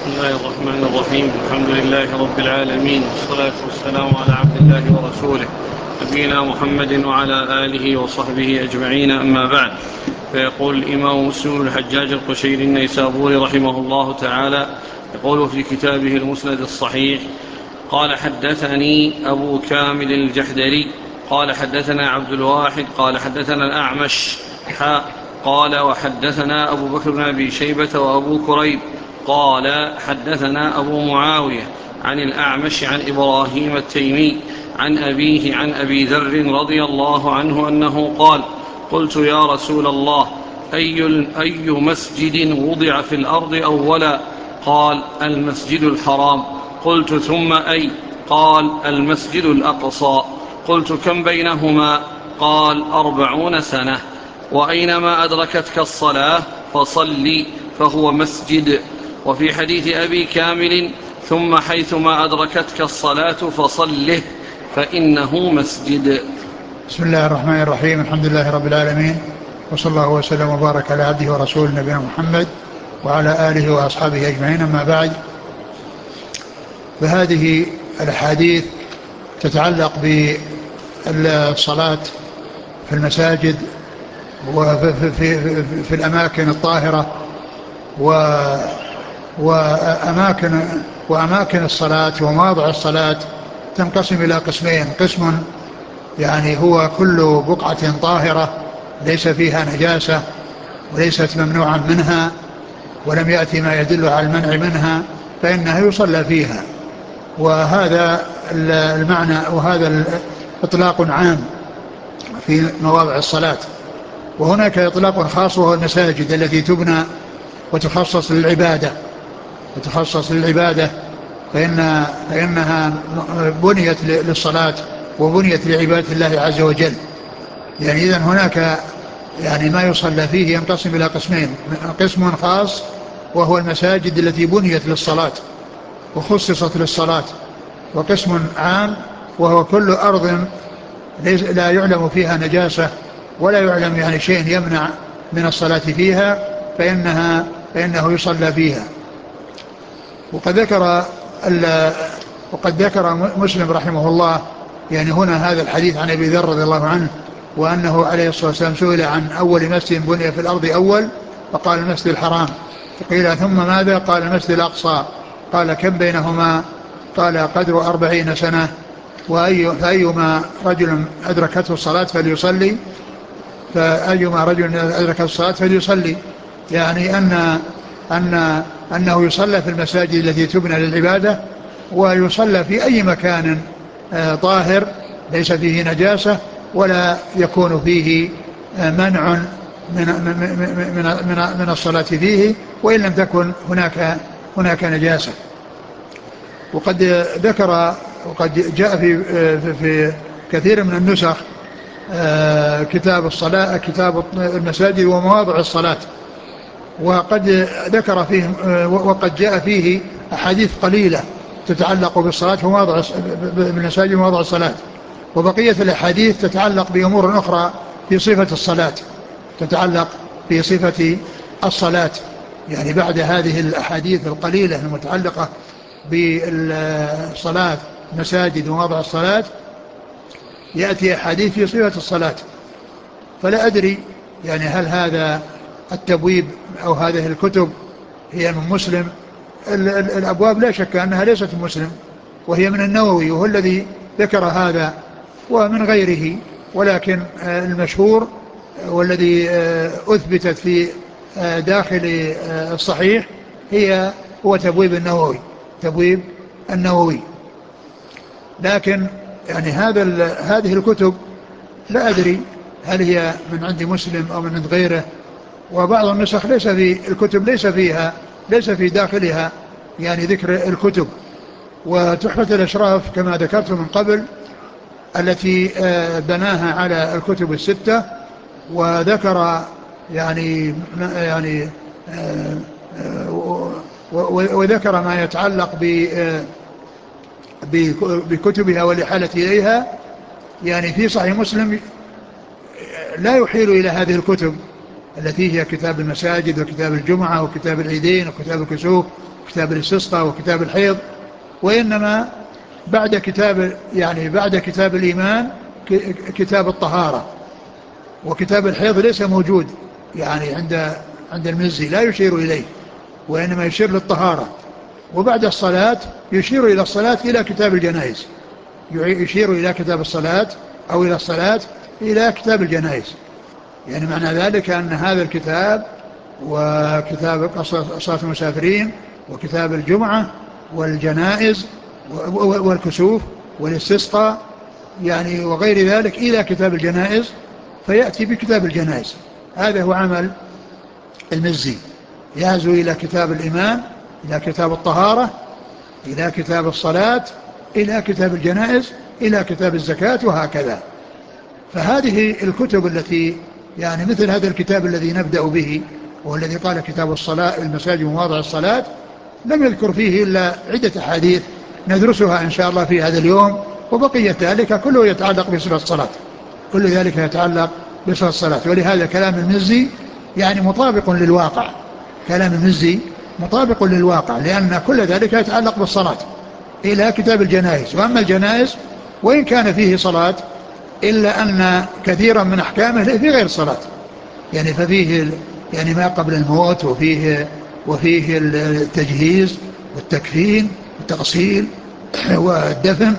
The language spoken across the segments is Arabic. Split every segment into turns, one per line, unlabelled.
بسم الله الرحمن الرحيم. الحمد لله رب العالمين، والصلاة والسلام على عبد الله ورسوله نبينا محمد وعلى آله وصحبه أجمعين، أما بعد. فيقول الإمام مسلم بن الحجاج القشيري النيسابوري رحمه الله تعالى، يقول في كتابه المسند الصحيح: قال حدثني أبو كامل الجحدري قال حدثنا عبد الواحد قال حدثنا الأعمش قال وحدثنا أبو بكر بن أبي شيبة وأبو كريب قال حدثنا أبو معاوية عن الأعمش عن إبراهيم التيمي عن أبيه عن أبي ذر رضي الله عنه أنه قال: قلت يا رسول الله، أي مسجد وضع في الأرض أولا؟ قال: المسجد الحرام. قلت: ثم أي؟ قال: المسجد الأقصى. قلت: كم بينهما؟ قال: 40 سنة. وأينما أدركتك الصلاة فصل فهو مسجد. وفي حديث أبي كامل: ثم حيثما أدركتك الصلاة فصله فإنه مسجد.
بسم الله الرحمن الرحيم. الحمد لله رب العالمين، وصلى الله وسلم وبارك على عبده ورسوله نبينا محمد وعلى آله وأصحابه أجمعين، أما بعد. فهذه الأحاديث تتعلق بالصلاة في المساجد وفي الأماكن الطاهرة وأماكن الصلاة ومواضع الصلاة تنقسم إلى قسمين: قسم يعني هو كل بقعة طاهرة ليس فيها نجاسة وليست ممنوعا منها ولم يأتي ما يدل على المنع منها فإنها يصلى فيها. وهذا المعنى، وهذا إطلاق عام في مواضع الصلاة. وهناك إطلاق خاص وهو المساجد التي تبنى وتخصص للعبادة فإنها بنيت للصلاة وبنيت لعبادة الله عز وجل. يعني إذن هناك يعني ما يصلى فيه ينقسم إلى قسمين: قسم خاص وهو المساجد التي بنيت للصلاة وخصصت للصلاة، وقسم عام وهو كل أرض لا يعلم فيها نجاسة ولا يعلم يعني شيء يمنع من الصلاة فيها فإنه يصلى فيها. وقد ذكر مسلم رحمه الله يعني هنا هذا الحديث عن أبي ذر رضي الله عنه، وأنه عليه الصلاة والسلام سئل عن أول مسجد بني في الأرض أول، فقال: المسجد الحرام. فقيل: ثم ماذا؟ قال: المسجد الأقصى. قال: كم بينهما؟ قال: قدر 40 سنة. فأيما رجل أدركته الصلاة فليصلي. يعني أنه يصلى في المساجد التي تبنى للعبادة، ويصلى في أي مكان طاهر ليس فيه نجاسة ولا يكون فيه منع من الصلاة فيه، وإن لم تكن هناك نجاسة. وقد جاء في كثير من النسخ كتاب الصلاة، كتاب المساجد ومواضع الصلاة، وقد جاء فيه أحاديث قليلة تتعلق بالصلاة بالمساجد ومواضع الصلاة، وبقية الأحاديث تتعلق بأمور أخرى في صفة الصلاة، تتعلق في صفة الصلاة. يعني بعد هذه الأحاديث القليلة المتعلقة بالصلاة مساجد ومواضع الصلاة يأتي أحاديث في صفة الصلاة. فلا أدري يعني هل هذا التبويب أو هذه الكتب هي من مسلم. الأبواب لا شك أنها ليست من مسلم، وهي من النووي وهو الذي ذكر هذا ومن غيره، ولكن المشهور والذي أثبتت في داخل الصحيح هو تبويب النووي. لكن يعني هذه الكتب لا أدري هل هي من عند مسلم أو من عند غيره. وبعض النسخ ليس في داخلها يعني ذكر الكتب. وتحفة الأشراف كما ذكرت من قبل التي بناها على الكتب الستة، وذكر وذكر ما يتعلق بكتبها والإحالة إليها. يعني في صحيح مسلم لا يحيل إلى هذه الكتب التي هي كتاب المساجد وكتاب الجمعة وكتاب العيدين وكتاب الكسوف كتاب الاستسقاء وكتاب الحيض، وإنما بعد كتاب الإيمان كتاب الطهارة، وكتاب الحيض ليس موجود يعني عند المزي، لا يشير إليه، وإنما يشير للطهارة. وبعد الصلاة يشير إلى الصلاة إلى كتاب الجنائز، يشير إلى كتاب الصلاة أو إلى الصلاة إلى كتاب الجنائز. يعني معنى ذلك أن هذا الكتاب وكتاب صلاة المسافرين وكتاب الجمعة والجنائز والكسوف والاستسقاء يعني وغير ذلك إلى كتاب الجنائز، فيأتي بكتاب الجنائز. هذا هو عمل المزي، يهزو إلى كتاب الإيمان، إلى كتاب الطهارة، إلى كتاب الصلاة، إلى كتاب الجنائز، إلى كتاب الزكاة، وهكذا. فهذه الكتب التي يعني مثل هذا الكتاب الذي نبدأ به والذي قال كتاب الصلاة المساجد ومواضع الصلاة، لم يذكر فيه إلا عدة أحاديث ندرسها إن شاء الله في هذا اليوم، وبقية ذلك كله يتعلق بصفة الصلاة، كل ذلك يتعلق بصفة الصلاة. ولهذا كلام المزي يعني مطابق للواقع، كلام المزي مطابق للواقع، لأن كل ذلك يتعلق بالصلاة إلى كتاب الجنائز. وأما الجنائز وإن كان فيه صلاة إلا أن كثيرا من أحكامه في غير الصلاة، يعني ففيه يعني ما قبل الموت، وفيه التجهيز والتكفين والتغسيل والدفن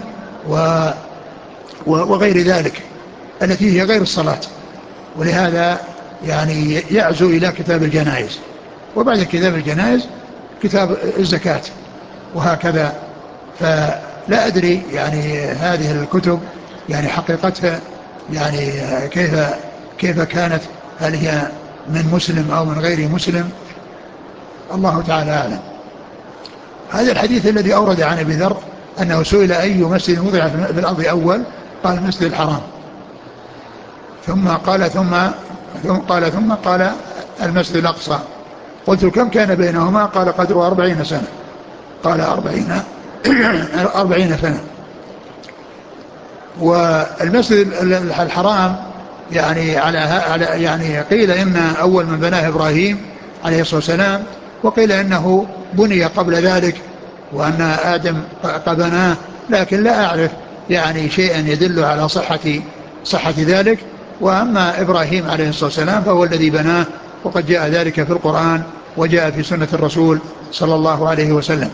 وغير ذلك التي هي غير الصلاة. ولهذا يعني يعزو إلى كتاب الجنائز، وبعد كتاب الجنائز كتاب الزكاة، وهكذا. فلا أدري يعني هذه الكتب يعني حقيقتها يعني كيف كانت، هل هي من مسلم أو من غير مسلم، الله تعالى أعلم. هذا الحديث الذي أورد عن أبي ذر أنه سئل أي مسجد وضع في الأرض أول، قال المسجد الحرام، ثم قال المسجد الأقصى. قلت كم كان بينهما؟ قال قدره 40 سنة. قال 40 سنة. والمسجد الحرام يعني يعني قيل إن أول من بناه إبراهيم عليه الصلاة والسلام، وقيل إنه بني قبل ذلك وأن آدم قد بناه، لكن لا أعرف يعني شيئا يدل على صحة ذلك. وأما إبراهيم عليه الصلاة والسلام فهو الذي بناه، وقد جاء ذلك في القرآن وجاء في سنة الرسول صلى الله عليه وسلم.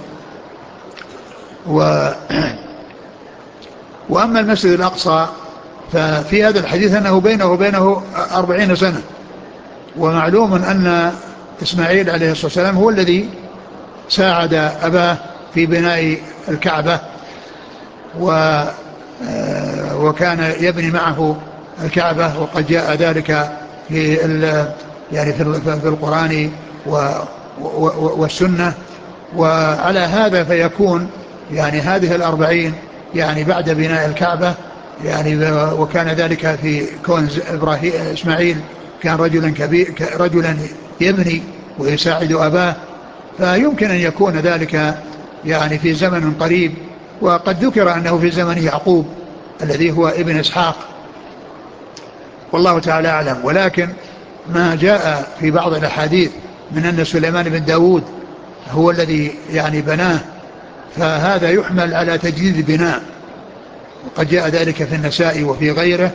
وأما المسجد الأقصى ففي هذا الحديث أنه بينه وبينه 40 سنة. ومعلوم أن إسماعيل عليه الصلاة والسلام هو الذي ساعد أباه في بناء الكعبة، وكان يبني معه الكعبة، وقد جاء ذلك في يعني في القرآن والسنة. وعلى هذا فيكون يعني هذه 40 يعني بعد بناء الكعبة، يعني وكان ذلك في كون إسماعيل كان رجلا يبني ويساعد أباه، فيمكن أن يكون ذلك يعني في زمن قريب. وقد ذكر أنه في زمن يعقوب الذي هو ابن إسحاق، والله تعالى أعلم. ولكن ما جاء في بعض الأحاديث من أن سليمان بن داود هو الذي يعني بناه، فهذا يحمل على تجديد البناء. وقد جاء ذلك في النسائي وفي غيره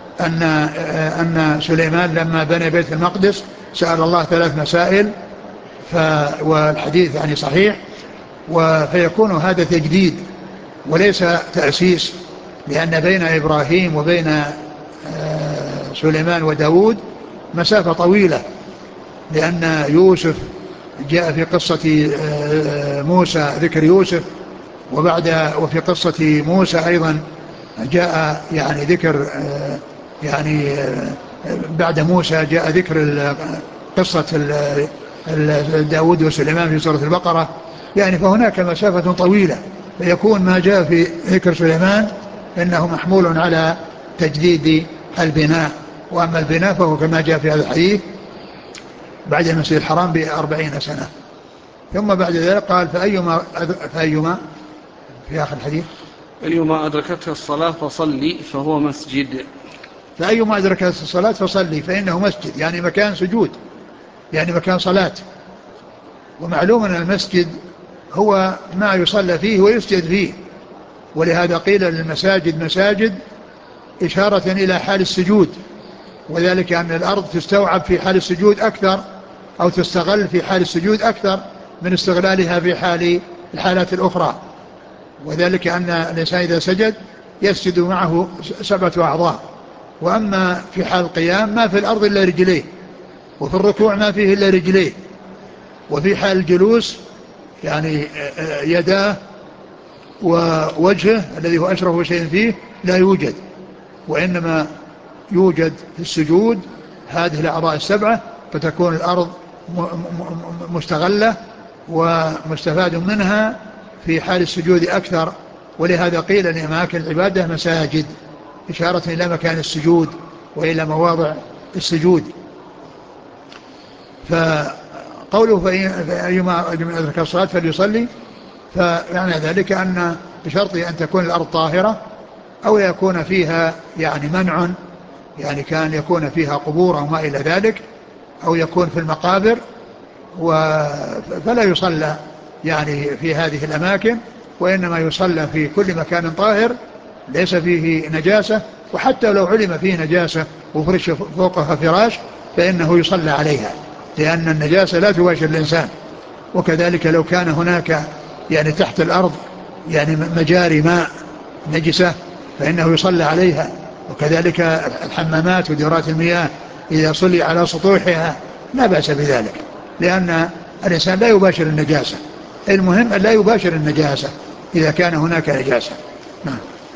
أن سليمان لما بنى بيت المقدس سأل الله 3 مسائل، والحديث يعني صحيح. فيكون هذا تجديد وليس تأسيس، لأن بين إبراهيم وبين سليمان وداود مسافة طويلة، لأن يوسف جاء في قصة موسى ذكر يوسف، وفي قصة موسى أيضا جاء يعني ذكر يعني بعد موسى جاء ذكر قصة داود وسليمان في سورة البقرة، يعني فهناك مسافة طويلة. فيكون ما جاء في ذكر سليمان إنه محمول على تجديد البناء. وأما البناء فهو كما جاء في هذا الحديث بعد المسجد الحرام ب40 سنة. ثم بعد ذلك قال فأيما في آخر الحديث
أيما أدركته الصلاة فصلي فهو مسجد.
فأيما أدركته الصلاة فصلي فإنه مسجد، يعني مكان سجود، يعني مكان صلاة. ومعلوم أن المسجد هو ما يصلى فيه ويسجد فيه، ولهذا قيل للمساجد مساجد إشارة إلى حال السجود، وذلك أن الأرض تستوعب في حال السجود أكثر، أو تستغل في حال السجود أكثر من استغلالها في الحالات الأخرى. وذلك أن الإنسان إذا سجد يسجد معه 7 أعضاء، وأما في حال القيام ما في الأرض إلا رجليه، وفي الركوع ما فيه إلا رجليه، وفي حال الجلوس يعني يداه ووجهه الذي هو أشرف شيء فيه لا يوجد، وإنما يوجد في السجود هذه الأعضاء 7، فتكون الأرض مستغلة ومستفاد منها في حال السجود أكثر. ولهذا قيل لأماكن العبادة مساجد، إشارة إلى مكان السجود وإلى مواضع السجود. فقوله فأيما أدرك الصلاة فليصلي، فيعني ذلك أن بشرط أن تكون الأرض طاهرة، أو يكون فيها يعني منع، يعني كان يكون فيها قبور أو ما إلى ذلك، أو يكون في المقابر، فلا يصلى يعني في هذه الأماكن، وإنما يصلى في كل مكان طاهر ليس فيه نجاسة. وحتى لو علم فيه نجاسة وفرش فوقها فراش فإنه يصلى عليها، لأن النجاسة لا تباشر الإنسان. وكذلك لو كان هناك يعني تحت الأرض يعني مجاري ماء نجسة فإنه يصلى عليها. وكذلك الحمامات ودورات المياه إذا صلي على سطوحها لا بأس بذلك، لأن الإنسان لا يباشر النجاسة، المهم أن لا يباشر النجاسة إذا كان هناك نجاسة. نعم.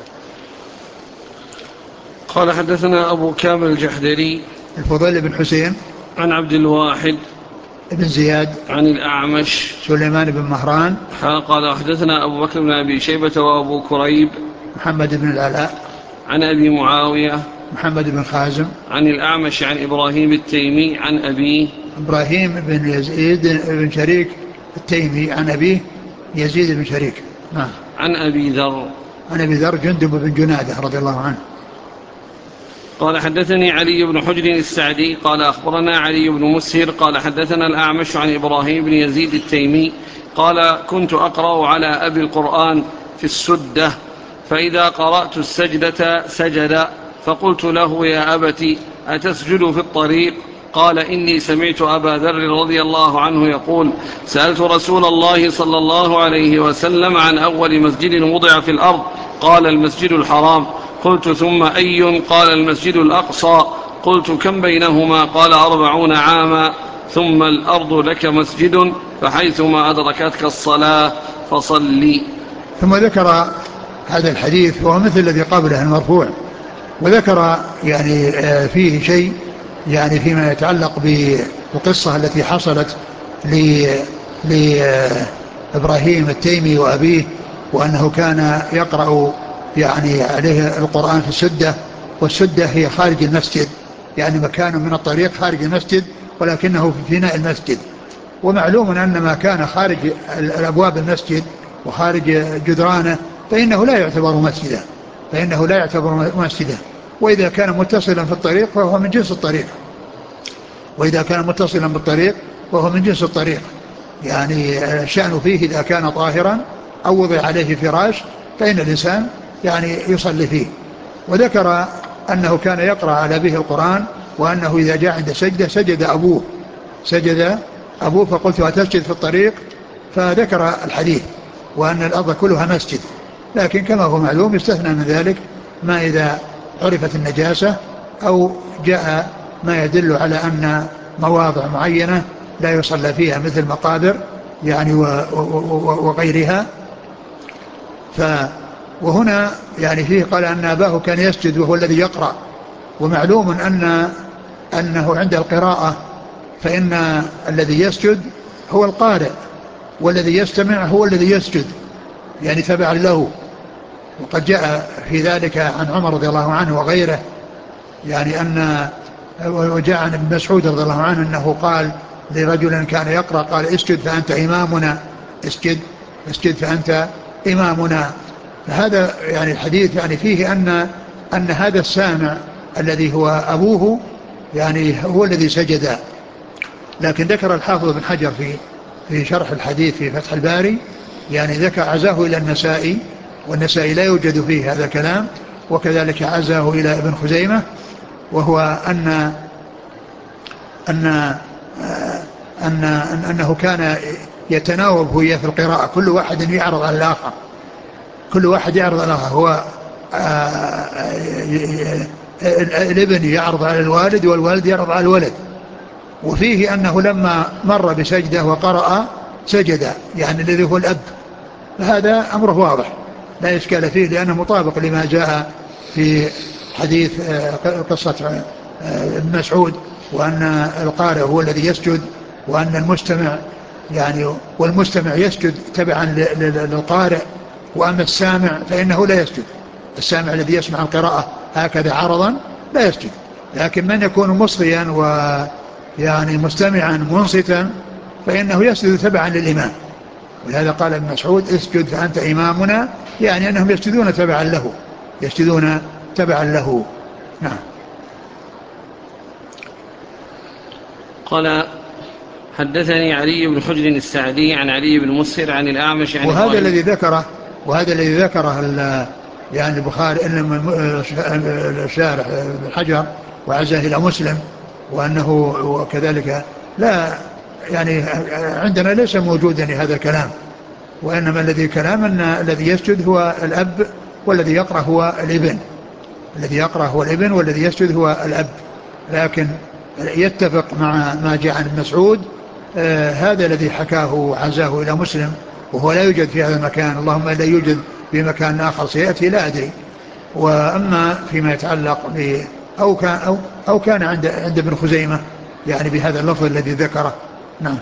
قال حدثنا أبو كامل الجحدري
الفضيل بن حسين
عن عبد الواحد
بن زياد
عن الأعمش
سليمان بن مهران
قال حدثنا أبو بكر بن أبي شيبة وأبو كريب
محمد بن العلاء
عن أبي معاوية
محمد بن خازم
عن الأعمش عن إبراهيم التيمي عن أبيه
إبراهيم بن يزيد بن شريك التيمي عن أبيه يزيد بن شريك. نعم.
عن أبي ذر
عن أبي ذر جندب بن جنادة رضي الله عنه.
قال حدثني علي بن حجر السعدي قال أخبرنا علي بن مسهر قال حدثنا الأعمش عن إبراهيم بن يزيد التيمي قال كنت أقرأ على أبي القرآن في السدة، فإذا قرأت السجدة سجد، فقلت له يا أبت أتسجد في الطريق؟ قال إني سمعت أبا ذر رضي الله عنه يقول سألت رسول الله صلى الله عليه وسلم عن أول مسجد وضع في الأرض، قال المسجد الحرام. قلت ثم أي؟ قال المسجد الأقصى. قلت كم بينهما؟ قال 40 عاما. ثم الأرض لك مسجد فحيثما أدركتك الصلاة فصلي.
ثم ذكر هذا الحديث وهو مثل الذي قبله المرفوع، وذكر يعني فيه شيء يعني فيما يتعلق بالقصة التي حصلت لإبراهيم التيمي وأبيه، وأنه كان يقرأ يعني عليه القرآن في السدة، والسدة هي خارج المسجد، يعني مكان من الطريق خارج المسجد ولكنه في فناء المسجد. ومعلوم أن ما كان خارج الأبواب المسجد وخارج جدرانه فإنه لا يعتبر مسجدا، وإذا كان متصلا في الطريق فهو من جنس الطريق، يعني الشأن فيه إذا كان طاهرا أو وضع عليه فراش فإن الإنسان يعني يصلي فيه. وذكر أنه كان يقرأ على أبيه القرآن، وأنه إذا جاء عند سجدة سجد أبوه فقلت أتسجد في الطريق؟ فذكر الحديث وأن الأرض كلها مسجد، لكن كما هو معلوم يستثنى من ذلك ما إذا عرفت النجاسة أو جاء ما يدل على أن مواضع معينة لا يصلى فيها مثل مقابر يعني وغيرها. وهنا يعني فيه قال أن أباه كان يسجد وهو الذي يقرأ، ومعلوم أنه عند القراءة فإن الذي يسجد هو القارئ، والذي يستمع هو الذي يسجد يعني تبعا له. وقد جاء في ذلك عن عمر رضي الله عنه وغيره، يعني وجاء عن ابن مسعود رضي الله عنه أنه قال لرجل كان يقرأ قال اسجد فأنت إمامنا، اسجد فأنت إمامنا. فهذا يعني الحديث يعني فيه أن هذا السامع الذي هو أبوه يعني هو الذي سجد. لكن ذكر الحافظ بن حجر في شرح الحديث في فتح الباري يعني ذكر عزاه إلى النسائي، والنسائي لا يوجد فيه هذا الكلام، وكذلك عزاه إلى ابن خزيمة، وهو أن أن أنه كان يتناوب هي في القراءة، كل واحد يعرض على الآخر، كل واحد يعرض على الآخر. هو الابن يعرض على الوالد، والوالد يعرض على الولد. وفيه أنه لما مر بسجدة وقرأ سجد، يعني الذي هو الأب، فهذا أمره واضح لا إشكال فيه، لأنه مطابق لما جاء في حديث قصة ابن مسعود، وأن القارئ هو الذي يسجد، وأن المستمع يعني والمستمع يسجد تبعا للقارئ، وأما السامع فإنه لا يسجد. السامع الذي يسمع القراءة هكذا عرضا لا يسجد، لكن من يكون مصغيا ويعني مستمعا منصتا فإنه يسجد تبعا للإمام. ولهذا قال ابن مسعود اسجد فأنت إمامنا، يعني أنهم يسجدون تبعا له، يسجدون تبعا له. نعم.
قال حدثني علي بن حجر السعدي عن علي بن مسهر عن الأعمش عن
وهذا الذي ذكره يعني البخاري إنما الشارح بن حجر وعزاه إلى مسلم، وأنه وكذلك لا يعني عندنا ليس موجودا هذا الكلام، وإنما الذي كلام أن الذي يسجد هو الأب، والذي يقرأ هو الابن، الذي يقرأ هو الابن، والذي يسجد هو الأب. لكن يتفق مع ما جاء عن مسعود هذا الذي حكاه عزاه إلى مسلم، وهو لا يوجد في هذا المكان، اللهم لا يوجد في مكان آخر سيأتي لا أدري. وأما فيما يتعلق أو كان عند ابن خزيمة يعني بهذا اللفظ الذي ذكره. نعم.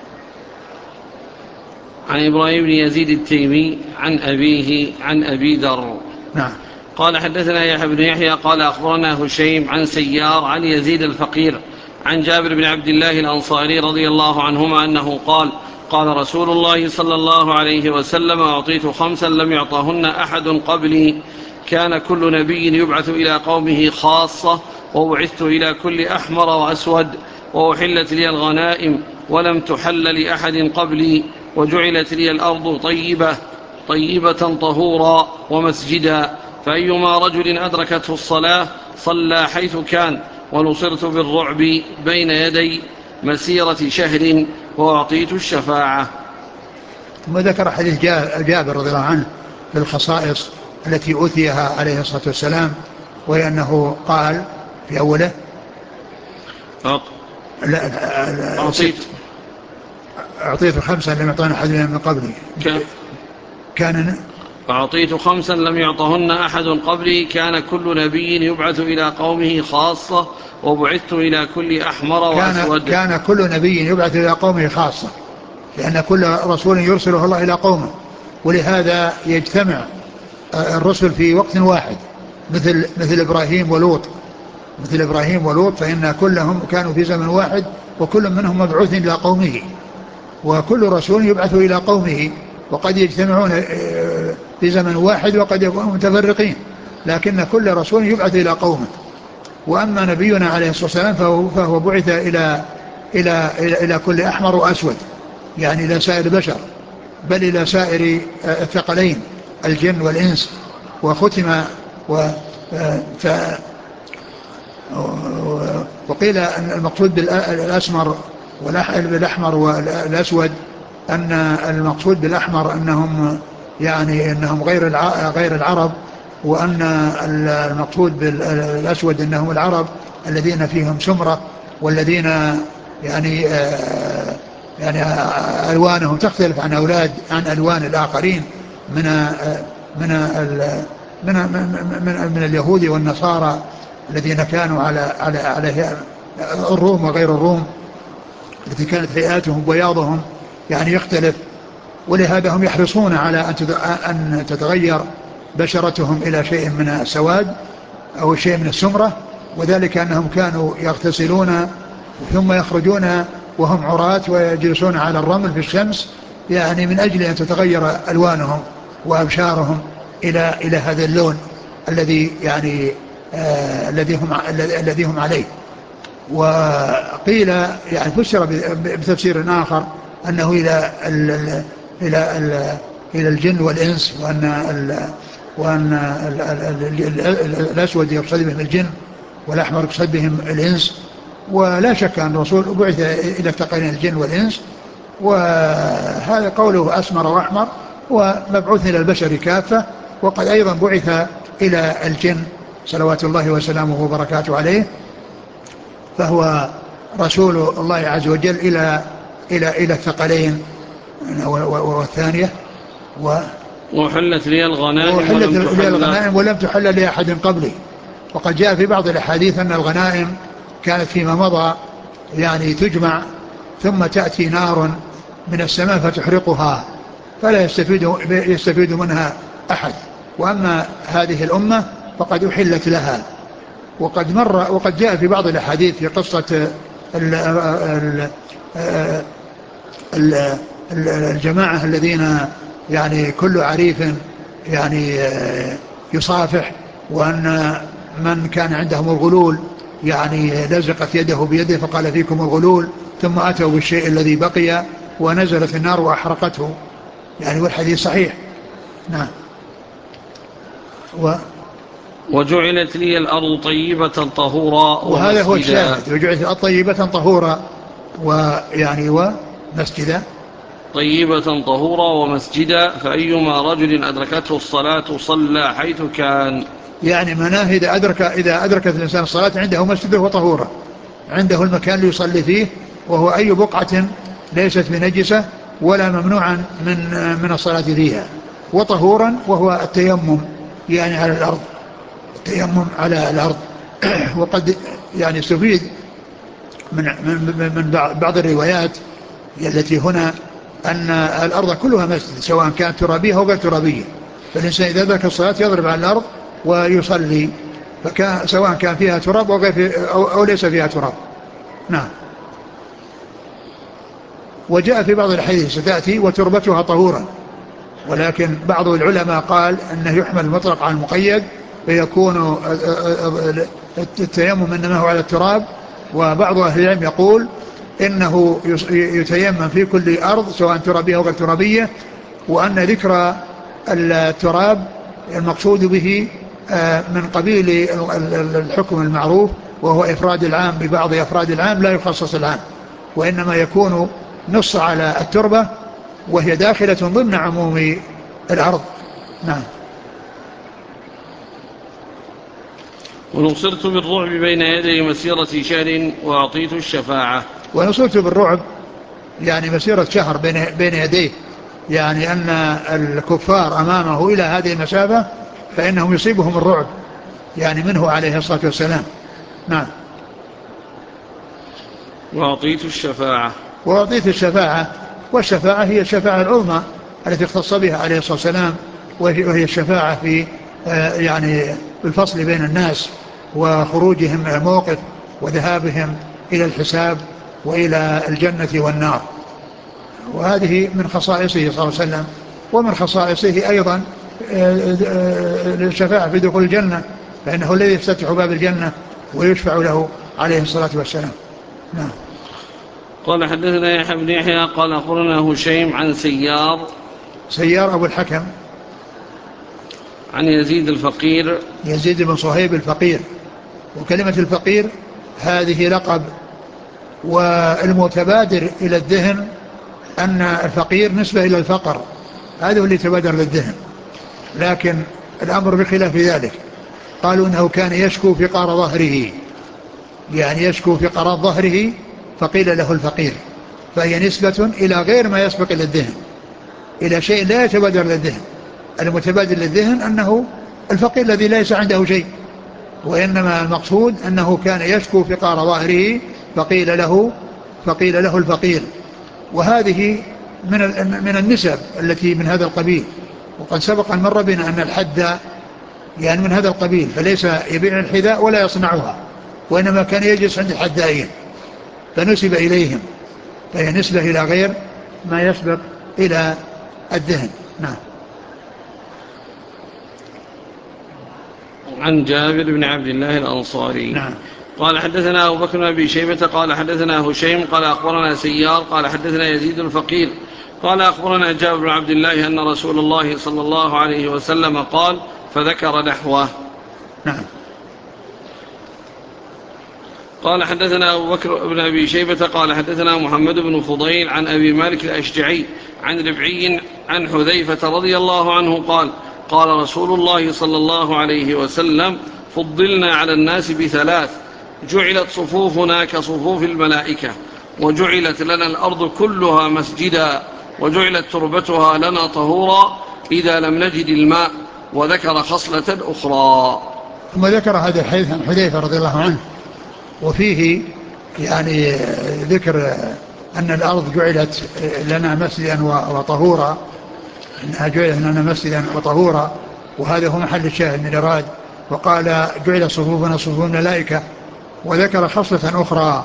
عن إبراهيم بن يزيد التيمي عن أبيه عن أبي ذر.
نعم.
قال حدثنا يحيى بن يحيى قال أخبرنا هشيم عن سيار عن يزيد الفقير عن جابر بن عبد الله الأنصاري رضي الله عنهما أنه قال قال رسول الله صلى الله عليه وسلم أعطيت 5 لم يعطهن أحد قبلي، كان كل نبي يبعث إلى قومه خاصة، وبعثت إلى كل أحمر وأسود، وأحلت لي الغنائم ولم تحل لأحد قبلي، وجعلت لي الأرض طيبة طهورا ومسجدا، فأيما رجل أدركته الصلاة صلى حيث كان، ونصرت بالرعب بين يدي مسيرة شهر، وأعطيت الشفاعة.
ثم ذكر حديث جابر رضي الله عنه في الخصائص التي أوتيها عليه الصلاة والسلام، وهي أنه قال في أوله أعطيت 5 لم يعطهن أحد من قبلي،
فأعطيت 5 لم يعطهن أحد قبلي، كان كل نبي يبعث إلى قومه خاصة، وبعثت إلى كل أحمر وأسود.
كان كل نبي يبعث إلى قومه خاصة، لأن كل رسول يرسله الله إلى قومه، ولهذا يجتمع الرسل في وقت واحد، مثل إبراهيم ولوط، فإن كلهم كانوا في زمن واحد، وكل منهم مبعوث إلى قومه، وكل رسول يبعث إلى قومه، وقد يجتمعون في زمن واحد وقد يكونوا متفرقين، لكن كل رسول يبعث إلى قومه. وأما نبينا عليه الصلاة والسلام فهو بعث إلى كل أحمر وأسود، يعني إلى سائر البشر، بل إلى سائر الثقلين الجن والإنس. وختم وقيل أن المقصود بالأسمر بالأحمر والأسود، أن المقصود بالأحمر أنهم غير العرب، وأن المقصود بالأسود أنهم العرب الذين فيهم سمرة، والذين يعني ألوانهم تختلف عن ألوان الآخرين من اليهود والنصارى الذين كانوا على الروم وغير الروم، التي كانت هيئاتهم بياضهم يعني يختلف. ولهذا هم يحرصون على أن تتغير بشرتهم إلى شيء من السواد أو شيء من السمرة، وذلك أنهم كانوا يغتسلون ثم يخرجون وهم عراة ويجلسون على الرمل في الشمس، يعني من أجل أن تتغير ألوانهم وأبشارهم إلى هذا اللون الذي يعني الذي هم عليه. وقيل يعني فسر بتفسير آخر أنه إلى الجن والإنس، وأن الأسود يقصد بهم الجن والأحمر يقصد بهم الإنس. ولا شك أن الرسول بعث إلى ثقلين الجن والإنس، وهذا قوله أسمر وأحمر ومبعوث إلى البشر كافة، وقد أيضا بعث إلى الجن صلوات الله وسلامه وبركاته عليه، فهو رسول الله عز وجل إلى الثقلين. والثانية
وحلت لي الغنائم
ولم تحل لأحد قبلي. وقد جاء في بعض الأحاديث أن الغنائم كانت فيما مضى يعني تجمع ثم تأتي نار من السماء فتحرقها فلا يستفيد منها أحد، وأما هذه الأمة فقد أحلت لها. وقد جاء في بعض الأحاديث في قصة الجماعة الذين يعني كل عريف يعني يصافح، وأن من كان عندهم الغلول يعني لزقت يده بيده فقال فيكم الغلول، ثم أتوا بالشيء الذي بقي ونزلت النار وأحرقته، يعني والحديث صحيح. نعم.
وجعلت لي الأرض طيبة طهورا ومسجدا.
وهذا هو الشاهد، وجعلت الأرض طيبة طهورا ويعني ومسجدا.
طيبة طهورا ومسجدا، فأيما رجل أدركته الصلاة صلى حيث كان.
يعني مناه إذا أدركت الإنسان الصلاة عنده مسجده وطهورا، عنده المكان اللي يصلي فيه، وهو أي بقعة ليست بنجسة ولا ممنوعا من الصلاة فيها، وطهورا وهو التيمم يعني على الأرض، التيمم على الأرض. وقد يعني استفيد من بعض الروايات التي هنا أن الأرض كلها مسجد سواء كانت ترابية أو غير ترابية، فالإنسان إذا ذاك الصلاة يضرب على الأرض ويصلي سواء كان فيها تراب أو ليس فيها تراب. نعم. وجاء في بعض الحديث ستأتي وتربتها طهورا، ولكن بعض العلماء قال أنه يحمل المطلق على المقيد فيكون التيمم إنما هو على التراب، وبعض أهل العلم يقول إنه يتيمم في كل أرض سواء ترابية أو غير ترابية، وأن ذكر التراب المقصود به من قبيل الحكم المعروف، وهو إفراد العام ببعض أفراد العام لا يخصص العام، وإنما يكون نص على التربة وهي داخلة ضمن عموم الأرض. نعم.
ونصرت بالرعب بين يدي مسيرة شهر وأعطيت الشفاعة.
ونصرت بالرعب يعني مسيرة شهر بين يديه، يعني أن الكفار أمامه إلى هذه المسافة فإنهم يصيبهم الرعب يعني منه عليه الصلاة والسلام. نعم.
وأعطيت الشفاعة.
وأعطيت الشفاعة، والشفاعة هي الشفاعة العظمى التي اختص بها عليه الصلاة والسلام، وهي الشفاعة في يعني الفصل بين الناس وخروجهم من الموقف وذهابهم إلى الحساب وإلى الجنة والنار. وهذه من خصائصه صلى الله عليه وسلم، ومن خصائصه أيضا الشفاعة في دخول الجنة، فإنه الذي يفتتح باب الجنة ويشفع له عليه الصلاة والسلام. نعم.
قال حدثنا يحيى بن يحيى قال أخبرنا هشيم عن
سيار أبو الحكم
عن يزيد الفقير،
يزيد بن صهيب الفقير. وكلمة الفقير هذه لقب، والمتبادر إلى الذهن أن الفقير نسبة إلى الفقر، هذا هو اللي تبادر للذهن، لكن الأمر بخلاف ذلك. قالوا إنه كان يشكو فقار ظهره، يعني يشكو فقرات ظهره فقيل له الفقير، فهي نسبة إلى غير ما يسبق إلى الذهن، إلى شيء لا يتبادر للذهن. المتبادر للذهن أنه الفقير الذي ليس عنده شيء، وإنما المقصود أنه كان يشكو فقار ظهره فقيل له الفقير. وهذه من النسب التي من هذا القبيل. وقد سبق أن مر بنا أن الحد يعني من هذا القبيل، فليس يبيع الحذاء ولا يصنعها، وإنما كان يجلس عند الحدائين فنسب إليهم، فهي نسبة إلى غير ما يسبق إلى الذهن. نعم.
عن جابر بن عبد الله الأنصاري.
نعم.
قال حدثنا أبو بكر بن أبي شيبة قال حدثنا هشيم قال أخبرنا سيار قال حدثنا يزيد الفقير قال أخبرنا جابر بن عبد الله أن رسول الله صلى الله عليه وسلم قال فذكر نحوه.
نعم.
قال حدثنا أبو بكر بن أبي شيبة قال حدثنا محمد بن فضيل عن أبي مالك الأشجعي عن ربعي عن حذيفة رضي الله عنه قال قال رسول الله صلى الله عليه وسلم فضلنا على الناس بثلاث: جعلت صفوفنا كصفوف الملائكة، وجعلت لنا الأرض كلها مسجدا، وجعلت تربتها لنا طهورا إذا لم نجد الماء. وذكر خصلة أخرى.
ثم ذكر هذا الحديث عن حذيفة رضي الله عنه، وفيه يعني ذكر أن الأرض جعلت لنا مسجدا وطهورا، أنها جعلت لنا مسجدا وطهورا، وهذا هو محل الشاهد من الإراد. وقال جعل صفوفنا صفوف الملائكة. وذكر خصلة أخرى،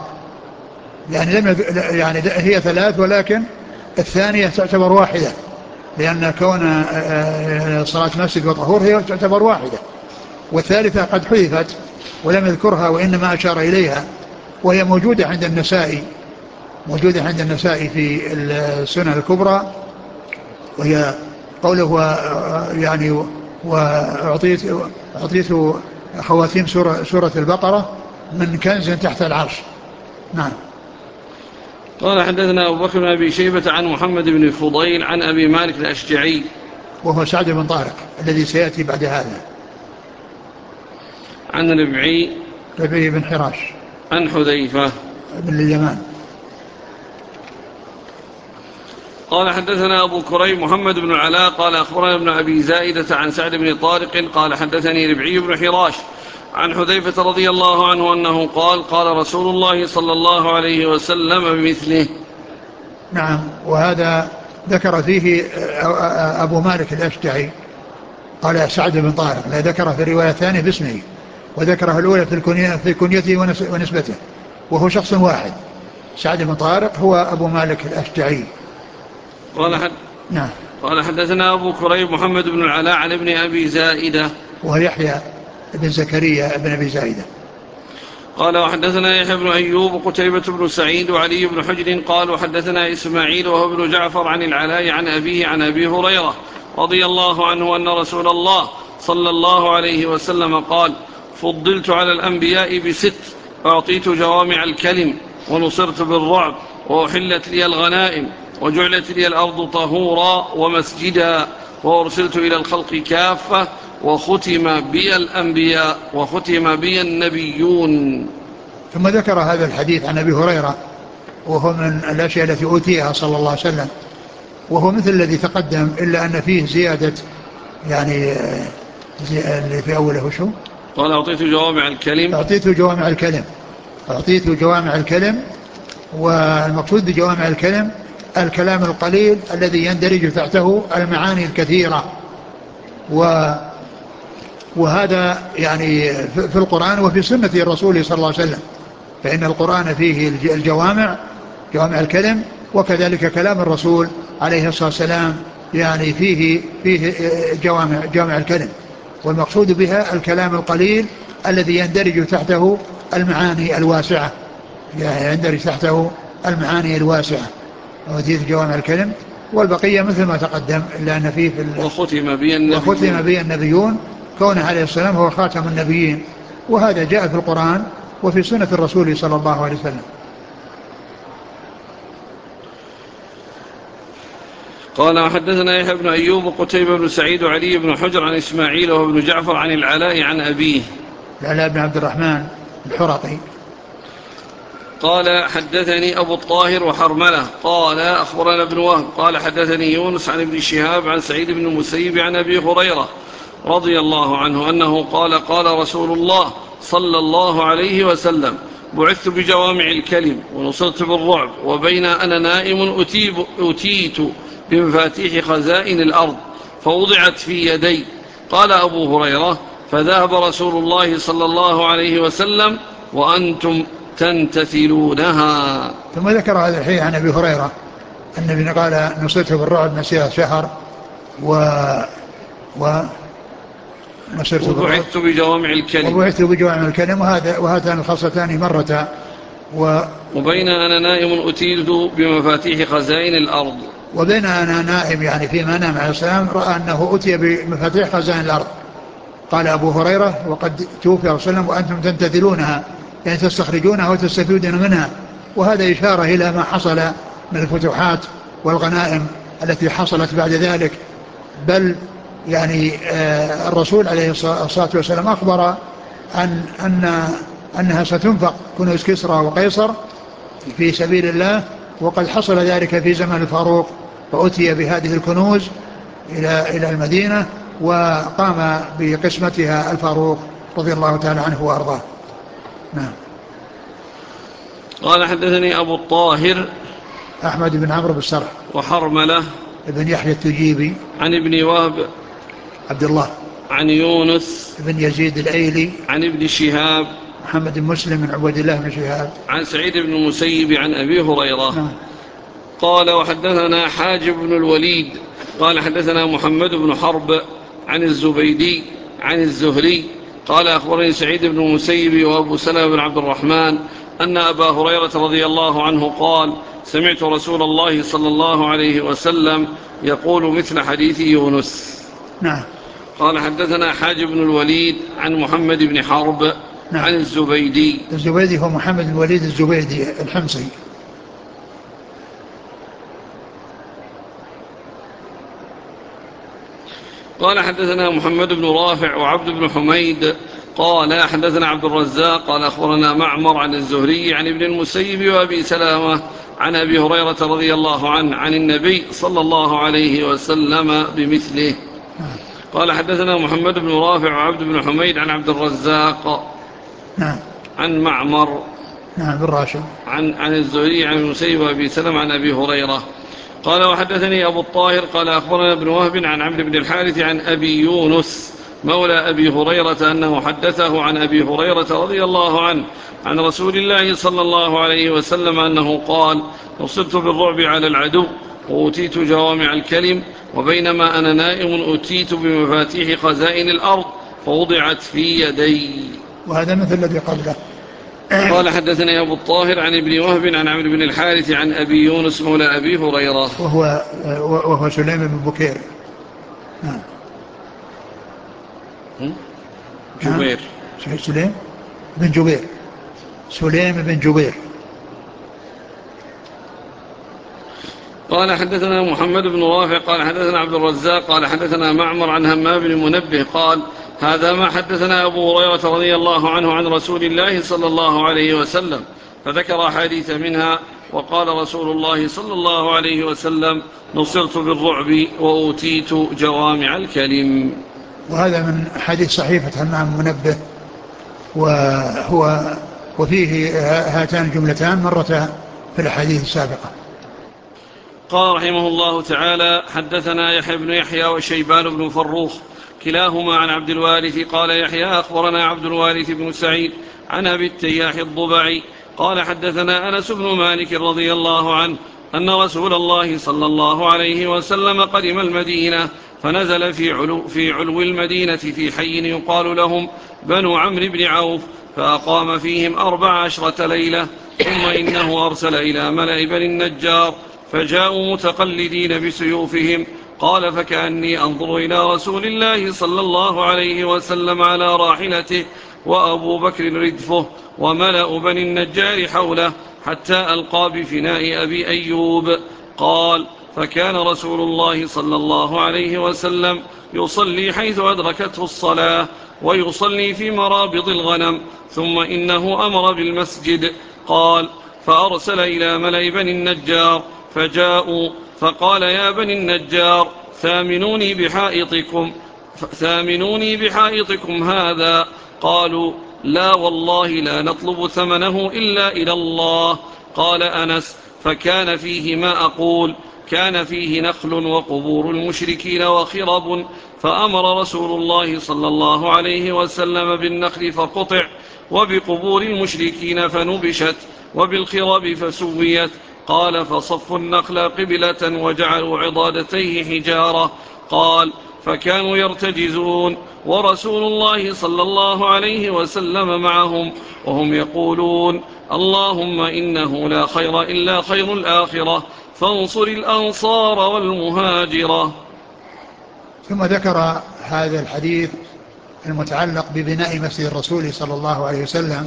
يعني هي ثلاث ولكن الثانية تعتبر واحدة، لأن كون صلاة مسجد وطهور هي تعتبر واحدة، والثالثة قد حذفت ولم يذكرها وإنما أشار إليها، وهي موجودة عند النسائي في السنن الكبرى، وهي قوله يعني وأعطيت خواتيم سورة البقرة من كنز تحت العرش. نعم.
قال حدثنا أبو بكر بن أبي شيبة عن محمد بن فضيل عن أبي مالك الأشجعي
وهو سعد بن طارق الذي سيأتي بعد هذا،
عن ربعي
بن حراش
عن حذيفة
بن اليمان.
قال حدثنا أبو كريم محمد بن العلاء قال أخبرنا ابن أبي زائدة عن سعد بن طارق قال حدثني ربعي بن حراش عن حذيفة رضي الله عنه أنه قال قال رسول الله صلى الله عليه وسلم بمثله.
نعم. وهذا ذكر فيه أبو مالك الأشجعي قال سعد بن طارق، لا ذكره في الرواية الثانية باسمه، وذكره الأولى في كنيته ونسبته، وهو شخص واحد. سعد بن طارق هو أبو مالك الأشجعي.
نعم. قال حدثنا أبو كريب محمد بن العلاء عن ابن أبي زائدة
وهو يحيى بن زكريا بن أبي زائدة.
قال وحدثنا يحيى بن أيوب وقتيبة بن سعيد وعلي بن حجر قال وحدثنا إسماعيل وهو ابن جعفر عن العلاء عن أبيه عن أبي هريرة رضي الله عنه أن رسول الله صلى الله عليه وسلم قال فضلت على الأنبياء بست: أعطيت جوامع الكلم، ونصرت بالرعب، وأحلت لي الغنائم، وجعلت لي الأرض طهورا ومسجدا، وأرسلت إلى الخلق كافة، وختم بي الأنبياء وختم بي النبيون.
ثم ذكر هذا الحديث عن أبي هريرة، وهو من الأشياء التي أوتيها صلى الله عليه وسلم، وهو مثل الذي تقدم إلا أن فيه زيادة، يعني اللي في أوله شو؟
قال أعطيت جوامع الكلم.
أعطيت جوامع الكلم. والمقصود بجوامع الكلم الكلام القليل الذي يندرج تحته المعاني الكثيرة، وهذا يعني في القرآن وفي سنة الرسول صلى الله عليه وسلم، فإن القرآن فيه جوامع الكلم، وكذلك كلام الرسول عليه الصلاة والسلام يعني فيه جوامع الكلم، والمقصود بها الكلام القليل الذي يندرج تحته المعاني الواسعة، يعني يندرج تحته المعاني الواسعة. وتيت جوامع الكلم، والبقية مثل ما تقدم، إلا أن فيه
وختم بي
النبيون، كونه عليه السلام هو خاتم النبيين، وهذا جاء في القرآن وفي سنة الرسول صلى الله عليه وسلم.
قال حدثنا يحيى بن أيوب وقتيبة بن سعيد وعلي بن حجر عن إسماعيل وابن جعفر عن العلاء عن أبيه
العلاء بن عبد الرحمن الحرقي
قال حدثني أبو الطاهر وحرملة قال أخبرنا ابن وهب قال حدثني يونس عن ابن شهاب عن سعيد بن المسيب عن أبي هريرة رضي الله عنه أنه قال قال رسول الله صلى الله عليه وسلم بعثت بجوامع الكلم ونصرت بالرعب، وبين أنا نائم أتيت بمفاتيح خزائن الأرض فوضعت في يدي. قال أبو هريرة فذهب رسول الله صلى الله عليه وسلم وأنتم تنتثلونها.
ثم ذكر هذا الحديث عن أبي هريرة أن النبي قال نصرت بالرعب مسيرة شهر
وبعثت بجوامع
الكلم وهاتان الخاصتان مرتا
وبين أنا نائم أتيت بمفاتيح خزائن الأرض.
وبين أنا نائم يعني في منام عليه السلام رأى أنه أتي بمفاتيح خزائن الأرض. قال أبو هريرة: وقد توفي رسول الله وأنتم تنتظرونها، يعني تستخرجونها وتستفيدون منها. وهذا إشارة إلى ما حصل من الفتوحات والغنائم التي حصلت بعد ذلك. بل يعني الرسول عليه الصلاة والسلام أخبر أنها ستنفق كنوز كسرى وقيصر في سبيل الله، وقد حصل ذلك في زمن الفاروق، فأتي بهذه الكنوز إلى المدينة، وقام بقسمتها الفاروق رضي الله تعالى عنه وأرضاه. نعم.
قال حدثني أبو الطاهر
أحمد بن عمرو بن السرح
وحرملة
ابن يحيى التجيبي
عن ابن وهب
عبد الله
عن يونس
بن يزيد الأيلي
عن ابن شهاب
محمد بن مسلم بن عبد الله بن شهاب
عن سعيد بن المسيب عن أبي هريرة.
نعم.
قال وحدثنا حاجب بن الوليد قال حدثنا محمد بن حرب عن الزبيدي عن الزهري قال أخبرني سعيد بن المسيب وأبو سلمة بن عبد الرحمن أن أبا هريرة رضي الله عنه قال: سمعت رسول الله صلى الله عليه وسلم يقول مثل حديث يونس.
نعم.
قال حدثنا حاجب بن الوليد عن محمد بن حرب
نعم.
عن الزبيدي.
الزبيدي هو محمد بن الوليد الزبيدي الحمصي.
قال حدثنا محمد بن رافع وعبد بن حميد قال حدثنا عبد الرزاق قال أخبرنا معمر عن الزهري عن ابن المسيب وأبي سلامة عن أبي هريرة رضي الله عنه عن النبي صلى الله عليه وسلم بمثله. قال حدثنا محمد بن رافع وعبد بن حميد عن عبد الرزاق
نعم.
عن معمر
نعم بن راشد
عن الزهري عن المسيب وأبي سلمة عن أبي هريرة. قال وحدثني أبو الطاهر قال أخبرنا ابن وهب عن عمرو بن الحارث عن أبي يونس مولى أبي هريرة أنه حدثه عن أبي هريرة رضي الله عنه عن رسول الله صلى الله عليه وسلم أنه قال: نصرت بالرعب على العدو وأتيت جوامع الكلم، وبينما أنا نائم أتيت بمفاتيح خزائن الأرض فوضعت في يدي.
وهذا مثل الذي قبله.
قال حدثني أبو الطاهر عن ابن وهب عن عمرو بن الحارث عن أبي يونس مولى أبي هريرة
وهو سليم بن بكير. نعم.
جبير.
سليم بن جبير. سليم بن جبير.
قال حدثنا محمد بن رافع قال حدثنا عبد الرزاق قال حدثنا معمر عن همام بن منبه قال: هذا ما حدثنا أبو هريرة رضي الله عنه عن رسول الله صلى الله عليه وسلم، فذكر حديث منها. وقال رسول الله صلى الله عليه وسلم: نصرت بالرعب وأوتيت جوامع الكلم.
وهذا من حديث صحيفة همام منبه، وفيه هاتان الجملتان مرتا في الحديث السابقة.
قال رحمه الله تعالى: حدثنا يحيى بن يحيى وشيبان بن فروخ كلاهما عن عبد الوارث قال يحيى أخبرنا عبد الوارث بن سعيد عن أبي التياح الضبعي قال حدثنا أنس بن مالك رضي الله عنه أن رسول الله صلى الله عليه وسلم قدم المدينة فنزل في علو المدينة في حي يقال لهم بنو عمرو بن عوف، فأقام فيهم 14 ليلة، ثم إنه أرسل إلى ملأ بني النجار فجاءوا متقلدين بسيوفهم. قال فكأني أنظر إلى رسول الله صلى الله عليه وسلم على راحلته وأبو بكر ردفه وملأ بني النجار حوله حتى ألقى بفناء أبي أيوب. قال فكان رسول الله صلى الله عليه وسلم يصلي حيث أدركته الصلاة ويصلي في مرابض الغنم، ثم إنه أمر بالمسجد. قال فأرسل إلى ملأ بني النجار فجاءوا فقال يا بني النجار ثامنوني بحائطكم هذا. قالوا لا والله لا نطلب ثمنه إلا إلى الله. قال أنس فكان فيه ما أقول، كان فيه نخل وقبور المشركين وخرب، فأمر رسول الله صلى الله عليه وسلم بالنخل فقطع، وبقبور المشركين فنبشت، وبالخرب فسويت. قال فصفوا النخل قبلة وجعلوا عضادتيه حجارة. قال فكانوا يرتجزون ورسول الله صلى الله عليه وسلم معهم وهم يقولون اللهم إنه لا خير إلا خير الآخرة، فانصر الأنصار والمهاجرة.
ثم ذكر هذا الحديث المتعلق ببناء مسجد الرسول صلى الله عليه وسلم،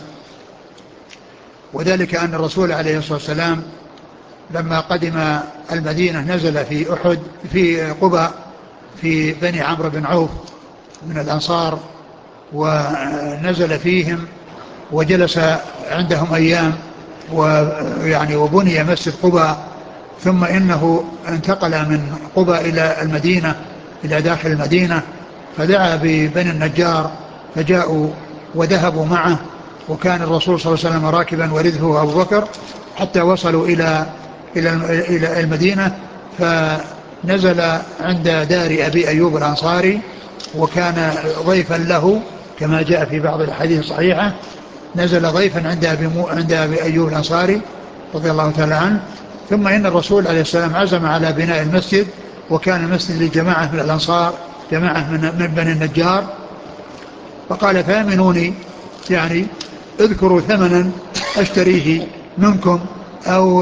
وذلك أن الرسول عليه الصلاة والسلام لما قدم المدينة نزل في أحد في قباء في بني عمرو بن عوف من الأنصار، ونزل فيهم وجلس عندهم أيام، ويعني وبني مسجد قباء. ثم إنه انتقل من قباء إلى المدينة، إلى داخل المدينة، فدعا ببني النجار فجاءوا وذهبوا معه، وكان الرسول صلى الله عليه وسلم راكبا ورثه أبو بكر حتى وصلوا إلى المدينة، فنزل عند دار أبي أيوب الأنصاري، وكان ضيفا له كما جاء في بعض الحديث الصحيحة، نزل ضيفا عند أبي أيوب الأنصاري رضي الله تعالى عنه. ثم إن الرسول عليه السلام عزم على بناء المسجد، وكان المسجد لجماعة من الأنصار، جماعة من بني النجار، فقال فامنوني، يعني اذكروا ثمنا أشتريه منكم، أو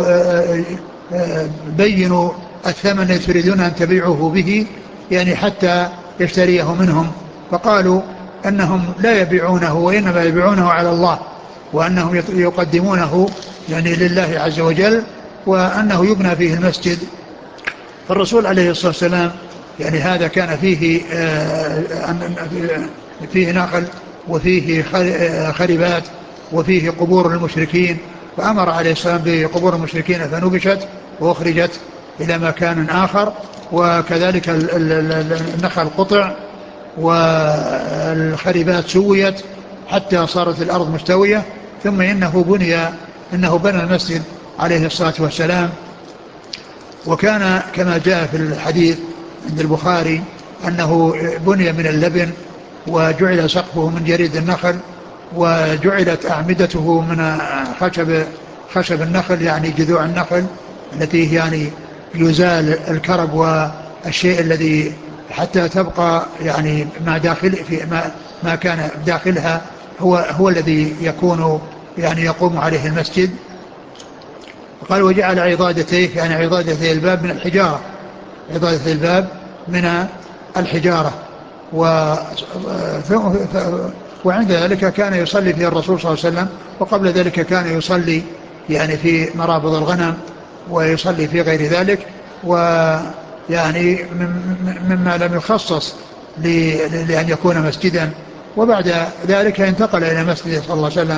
بينوا الثمن الذي تريدون أن تبيعوه به، يعني حتى يشتريه منهم. فقالوا أنهم لا يبيعونه، وإنما يبيعونه على الله، وأنهم يقدمونه يعني لله عز وجل، وأنه يبنى فيه المسجد. فالرسول عليه الصلاة والسلام يعني هذا كان فيه نخل، وفيه خربات، وفيه قبور المشركين، فأمر عليه السلام بقبور المشركين فنبشت وأخرجت إلى مكان آخر، وكذلك النخل قطع والخربات سويت حتى صارت الأرض مستوية. ثم إنه بنى المسجد عليه الصلاة والسلام. وكان كما جاء في الحديث عند البخاري أنه بني من اللبن، وجعل سقفه من جريد النخل، وجعلت أعمدته من خشب النخل، يعني جذوع النخل التي يعني يزال الكرب والشيء الذي حتى تبقى يعني ما كان داخلها هو الذي يكون يعني يقوم عليه المسجد. قال وجعل عضادتيه، يعني عضادتي الباب من الحجارة، عضادة الباب من الحجارة. وعند ذلك كان يصلي فيه الرسول صلى الله عليه وسلم، وقبل ذلك كان يصلي يعني في مرابض الغنم، ويصلي في غير ذلك، ويعني مما لم يخصص لأن يكون مسجدا. وبعد ذلك انتقل إلى مسجد صلى الله عليه وسلم،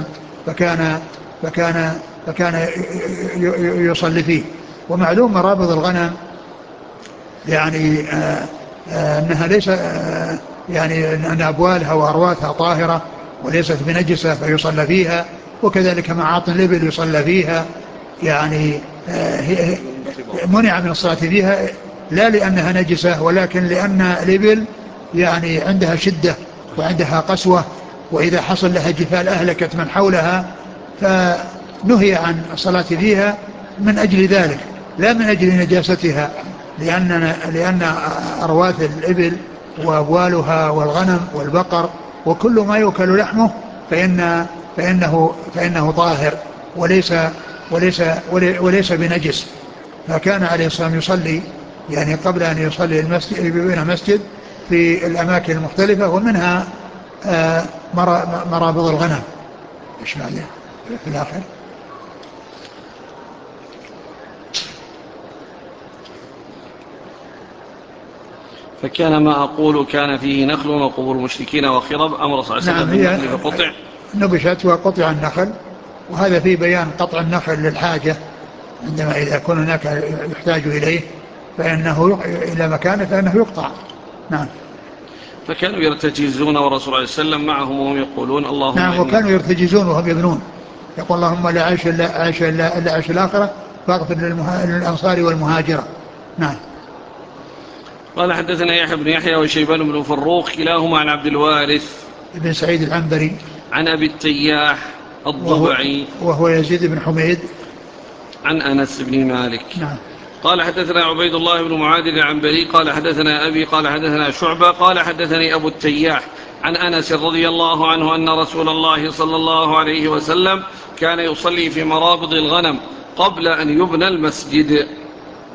فكان يصلي فيه. ومعلوم مرابض الغنم يعني أنها ليس يعني أن أبوالها وأرواثها طاهرة وليست بنجسة فيصلى فيها، وكذلك معاطن الإبل يصلى فيها، يعني منع من الصلاة فيها لا لأنها نجسة، ولكن لأن الإبل يعني عندها شدة وعندها قسوة، وإذا حصل لها جفال أهلكت من حولها، فنهي عن الصلاة فيها من أجل ذلك، لا من أجل نجاستها، لأن أرواث الإبل وأبوالها والغنم والبقر وكل ما يؤكل لحمه فإنه طاهر وليس بنجس. فكان عليه الصلاة والسلام يصلي يعني قبل أن يصلي بين مسجد في الأماكن المختلفة، ومنها مرابض الغنم. إيش بعده في الآخر؟
فكان ما أقول كان فيه نخل وقبور المشركين وخرب، أمر صلى الله عليه وسلم بالنخل فقطع،
نبشت وقطع النخل. وهذا فيه بيان قطع النخل للحاجة، عندما إذا كان هناك يحتاج إليه فإنه إلى مكانه فإنه يقطع. نعم.
فكانوا يرتجزون والرسول عليه السلام معهم وهم يقولون اللهم
نعم، وكانوا يرتجزون وهم يبنون، يقول اللهم لا عيش إلا عيش الآخرة، فاغفر للأنصار والمهاجرة. نعم.
قال حدثنا يحيى بن يحيى وشيبان بن فروخ كلاهما عن عبد الوارث
بن سعيد العنبري
عن أبي التياح الضبعي
وهو يزيد بن حميد
عن أنس بن مالك.
نعم.
قال حدثنا عبيد الله بن معاذ العنبري قال حدثنا أبي قال حدثنا شعبة قال حدثني أبو التياح عن أنس رضي الله عنه أن رسول الله صلى الله عليه وسلم كان يصلي في مرابض الغنم قبل أن يبنى المسجد.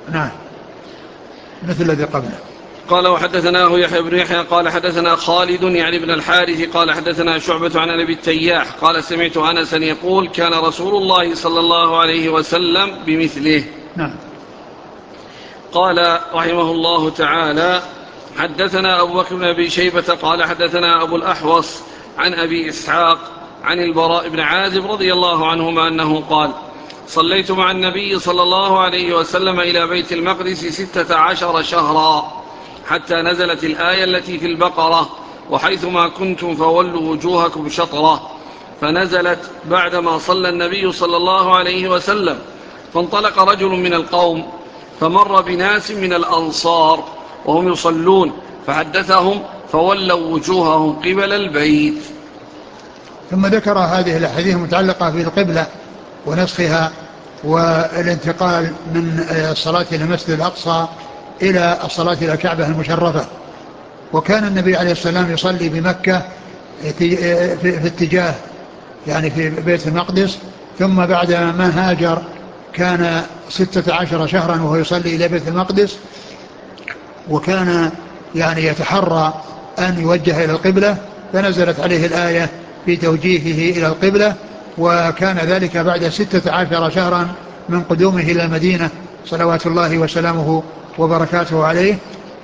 نعم مثل الذي قبله.
قال وحدثناه يحيى بن يحيى قال حدثنا خالد يعني بن الحارث قال حدثنا شعبة عن أبي التياح قال سمعت أنسا يقول كان رسول الله صلى الله عليه وسلم بمثله.
نعم.
قال رحمه الله تعالى حدثنا أبو بكر بن أبي شيبة قال حدثنا أبو الأحوص عن أبي إسحاق عن البراء بن عازب رضي الله عنهما أنه قال صليت مع النبي صلى الله عليه وسلم إلى بيت المقدس 16 شهرا حتى نزلت الآية التي في البقرة وحيثما كنتم فولوا وجوهكم شطرة، فنزلت بعدما صلى النبي صلى الله عليه وسلم، فانطلق رجل من القوم فمر بناس من الأنصار وهم يصلون فحدثهم فولوا وجوههم قبل البيت.
ثم ذكر هذه الأحاديث المتعلقة بالقبلة ونسخها والانتقال من الصلاة إلى المسجد الأقصى إلى الصلاة إلى الكعبة المشرفة. وكان النبي عليه السلام يصلي بمكة في اتجاه يعني في بيت المقدس، ثم بعد ما هاجر كان 16 شهرا وهو يصلي إلى بيت المقدس، وكان يعني يتحرى أن يوجه إلى القبلة، فنزلت عليه الآية في توجيهه إلى القبلة، وكان ذلك بعد 16 شهرا من قدومه إلى المدينة صلوات الله وسلامه وبركاته عليه.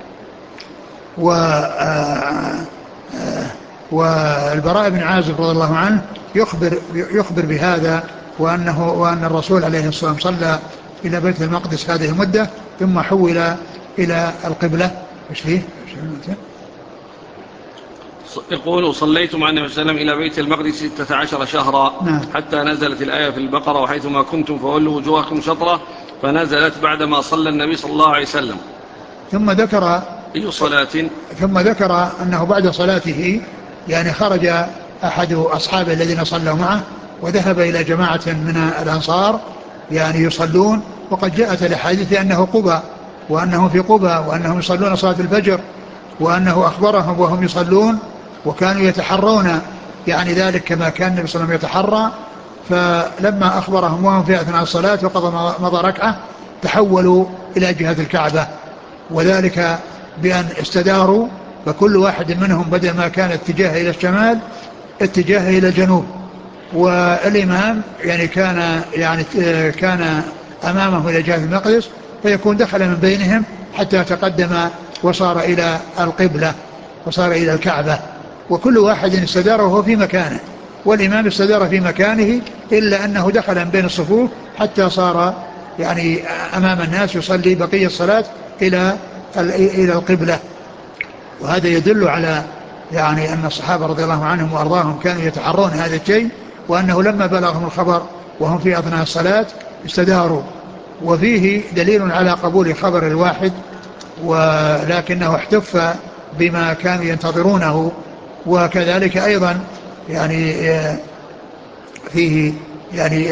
والبراء بن عازب رضي الله عنه يخبر بهذا، وأن الرسول عليه الصلاة والسلام صلى إلى بيت المقدس هذه المدة ثم حول إلى القبلة. إيش فيه؟
يقول صليت مع النبي صلى الله عليه وسلم إلى بيت المقدس 16 شهرا حتى نزلت الآية في البقرة وحيثما كنتم فولوا وجوهكم شطرة، فنزلت بعدما صلى النبي صلى الله عليه وسلم.
ثم ذكر
أي صلاة؟
ثم ذكر أنه بعد صلاته يعني خرج أحد أصحابه الذين صلوا معه وذهب إلى جماعة من الأنصار يعني يصلون، وقد جاءت الأحاديث أنه قبى وأنهم في قبى وأنهم يصلون صلاة الفجر، وأنه أخبرهم وهم يصلون وكانوا يتحرون يعني ذلك كما كان النبي صلى الله عليه وسلم يتحرى. فلما أخبرهم وهم في أثناء الصلاة وقضى مضى ركعة تحولوا إلى جهة الكعبة، وذلك بأن استداروا، فكل واحد منهم بدل ما كان اتجاه إلى الشمال اتجاه إلى الجنوب، والإمام يعني كان أمامه إلى جهة المقدس، فيكون دخل من بينهم حتى تقدم وصار إلى القبلة وصار إلى الكعبة، وكل واحد استدار وهو في مكانه، والإمام استدار في مكانه إلا أنه دخل من بين الصفوف حتى صار يعني أمام الناس يصلي بقية الصلاة إلى القبلة. وهذا يدل على يعني أن الصحابة رضي الله عنهم وأرضاهم كانوا يتحرون هذا الشيء، وأنه لما بلغهم الخبر وهم في أثناء الصلاة استداروا. وفيه دليل على قبول خبر الواحد، ولكنه احتف بما كانوا ينتظرونه. وكذلك أيضا يعني فيه يعني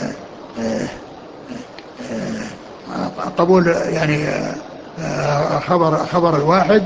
قبول يعني خبر الواحد،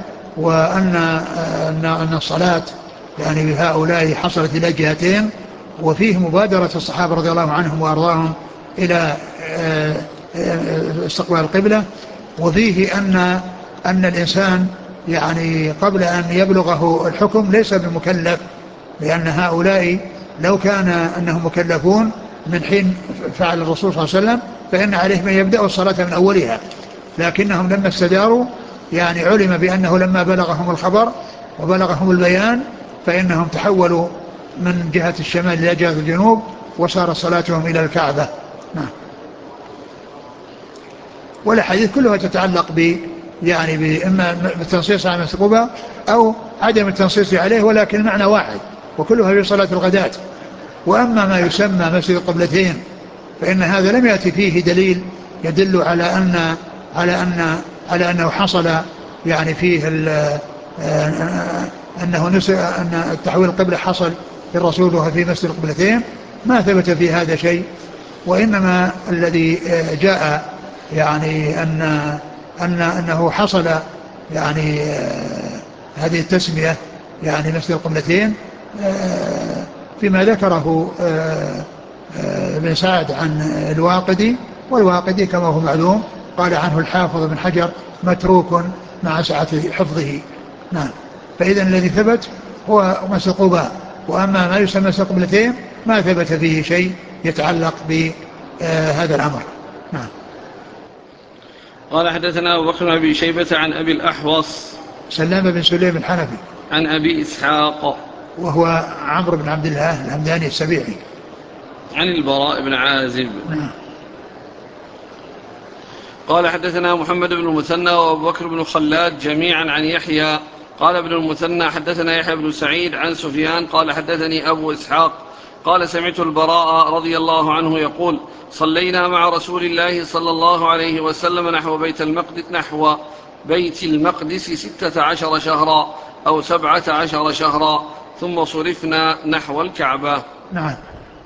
وأن الصلاة يعني بهؤلاء حصلت إلى جهتين. وفيه مبادرة الصحابة رضي الله عنهم وأرضاهم إلى استقبال القبلة. وفيه أن الإنسان يعني قبل أن يبلغه الحكم ليس بمكلف، لأن هؤلاء لو كان أنهم مكلفون من حين فعل الرسول صلى الله عليه وسلم فإن عليهم أن يبدأوا الصلاة من أولها، لكنهم لما استداروا يعني علم بأنه لما بلغهم الخبر وبلغهم البيان فإنهم تحولوا من جهة الشمال إلى جهة الجنوب وصار صلاتهم إلى الكعبة. نعم. والحديث كلها تتعلق يعني إما بالتنصيص على مسجد قباء أو عدم التنصيص عليه، ولكن المعنى واحد وكلها في صلاة الغداة. وأما ما يسمى مسجد القبلتين فإن هذا لم يأتي فيه دليل يدل على أنه حصل يعني فيه أن التحويل القبلة حصل في الرسول وهو في مسجد القبلتين، ما ثبت في هذا شيء. وإنما الذي جاء يعني أنه حصل يعني هذه التسمية يعني مسجد القبلتين فيما ذكره ابن سعد عن الواقدي، والواقدي كما هو معلوم قال عنه الحافظ بن حجر متروك مع سعة حفظه. نعم. فإذا الذي ثبت هو مسح قباء، وأما ما يسمى مسح قبلتين ما ثبت فيه شيء يتعلق بهذا الأمر. نعم.
قال حدثنا أبو بكر بن أبي شيبة عن أبي الأحوص
سلام بن سليم الحنفي
عن أبي إسحاق
وهو عمرو بن عبد الله الهمداني السبيعي
عن البراء بن عازب.
نعم.
قال حدثنا محمد بن المثنى وأبو بكر بن خلاد جميعا عن يحيى. قال ابن المثنى حدثنا يحيى بن سعيد عن سفيان قال حدثني أبو إسحاق قال سمعت البراء رضي الله عنه يقول صلينا مع رسول الله صلى الله عليه وسلم نحو بيت المقدس 16 شهرا أو 17 شهرا ثم صرفنا نحو الكعبة.
نعم.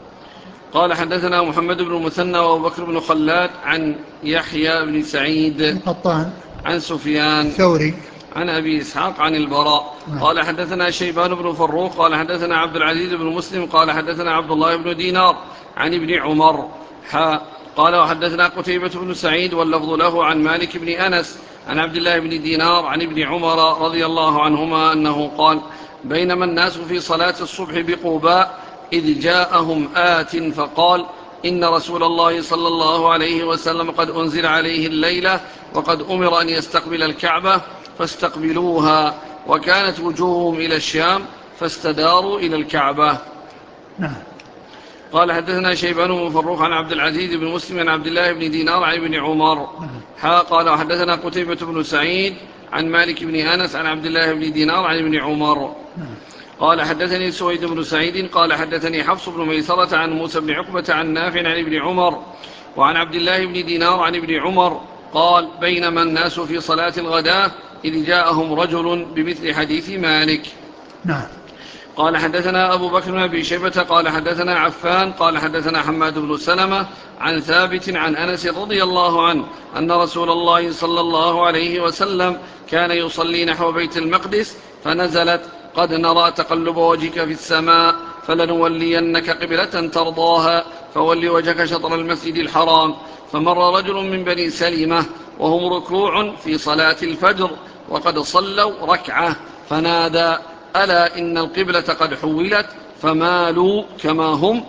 قال حدثنا محمد بن المثنى وأبو بكر بن خلاد عن يحيى بن سعيد
القطان
عن سفيان
الثوري
عن أبي إسحاق عن البراء. قال حدثنا شيبان بن فروخ قال حدثنا عبد العزيز بن مسلم قال حدثنا عبد الله بن دينار عن ابن عمر قال وحدثنا قتيبة بن سعيد واللفظ له عن مالك بن أنس عن عبد الله بن دينار عن ابن عمر رضي الله عنهما أنه قال بينما الناس في صلاة الصبح بقباء إذ جاءهم آت فقال إن رسول الله صلى الله عليه وسلم قد أنزل عليه الليلة وقد أمر أن يستقبل الكعبة فاستقبلوها وكانت وجوههم إلى الشام فاستداروا إلى الكعبة.
نعم.
قال حدثنا شيبان بن فروخ عن عبد العزيز بن مسلم عن عبد الله بن دينار عن ابن عمر قال وحدثنا قتيبة بن سعيد عن مالك بن أنس عن عبد الله بن دينار عن ابن عمر قال حدثني سويد بن سعيد قال حدثني حفص بن ميسرة عن موسى بن عقبة عن نافع عن ابن عمر وعن عبد الله بن دينار عن ابن عمر قال بينما الناس في صلاة الغداة إذ جاءهم رجل بمثل حديث مالك.
نعم.
قال حدثنا أبو بكر بن أبي شيبة قال حدثنا عفان قال حدثنا حماد بن سلمة عن ثابت عن أنس رضي الله عنه أن رسول الله صلى الله عليه وسلم كان يصلي نحو بيت المقدس فنزلت قد نرى تقلب وجهك في السماء فلنولينك قبلة ترضاها فول وجهك شطر المسجد الحرام فمر رجل من بني سلمة وهم ركوع في صلاة الفجر وقد صلوا ركعة فنادى ألا إن القبلة قد حولت فمالوا كما هم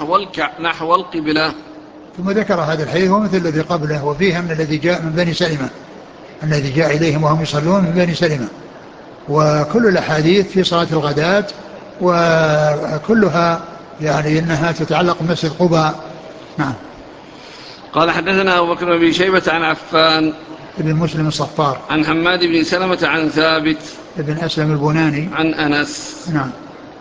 نحو القبلة.
ثم ذكر هذا الحديث ومثل الذي قبله وفيها من الذي جاء من بني سلمة الذي جاء إليهم وهم يصلون من بني سلمة وكل الأحاديث في صلاة الغداة وكلها يعني إنها تتعلق بمسجد قباء. نعم.
قال حدثنا أبو بكر بن أبي شيبة عن عفان
ابن مسلم الصفار
عن حماد بن سلمة عن ثابت
ابن أسلم البناني
عن أنس.
نعم.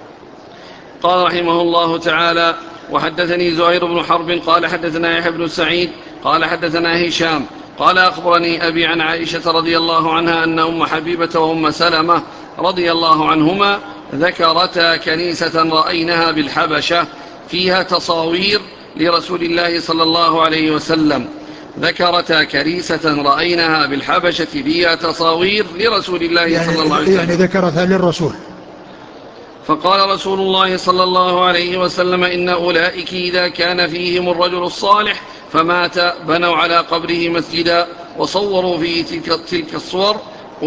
قال رحمه الله تعالى وحدثني زهير بن حرب قال حدثنا يحيى بن سعيد قال حدثنا هشام قال أخبرني أبي عن عائشة رضي الله عنها أن أم حبيبة وأم سلمة رضي الله عنهما ذكرتا كنيسة رأينها بالحبشة فيها تصاوير لرسول الله صلى الله عليه وسلم ذكرتا كنيسة رأينها بالحبشة فيها تصاوير لرسول الله صلى الله عليه وسلم
يعني ذكرتها للرسول.
فقال رسول الله صلى الله عليه وسلم إن أولئك إذا كان فيهم الرجل الصالح فمات بنوا على قبره مسجدا وصوروا فيه تلك الصور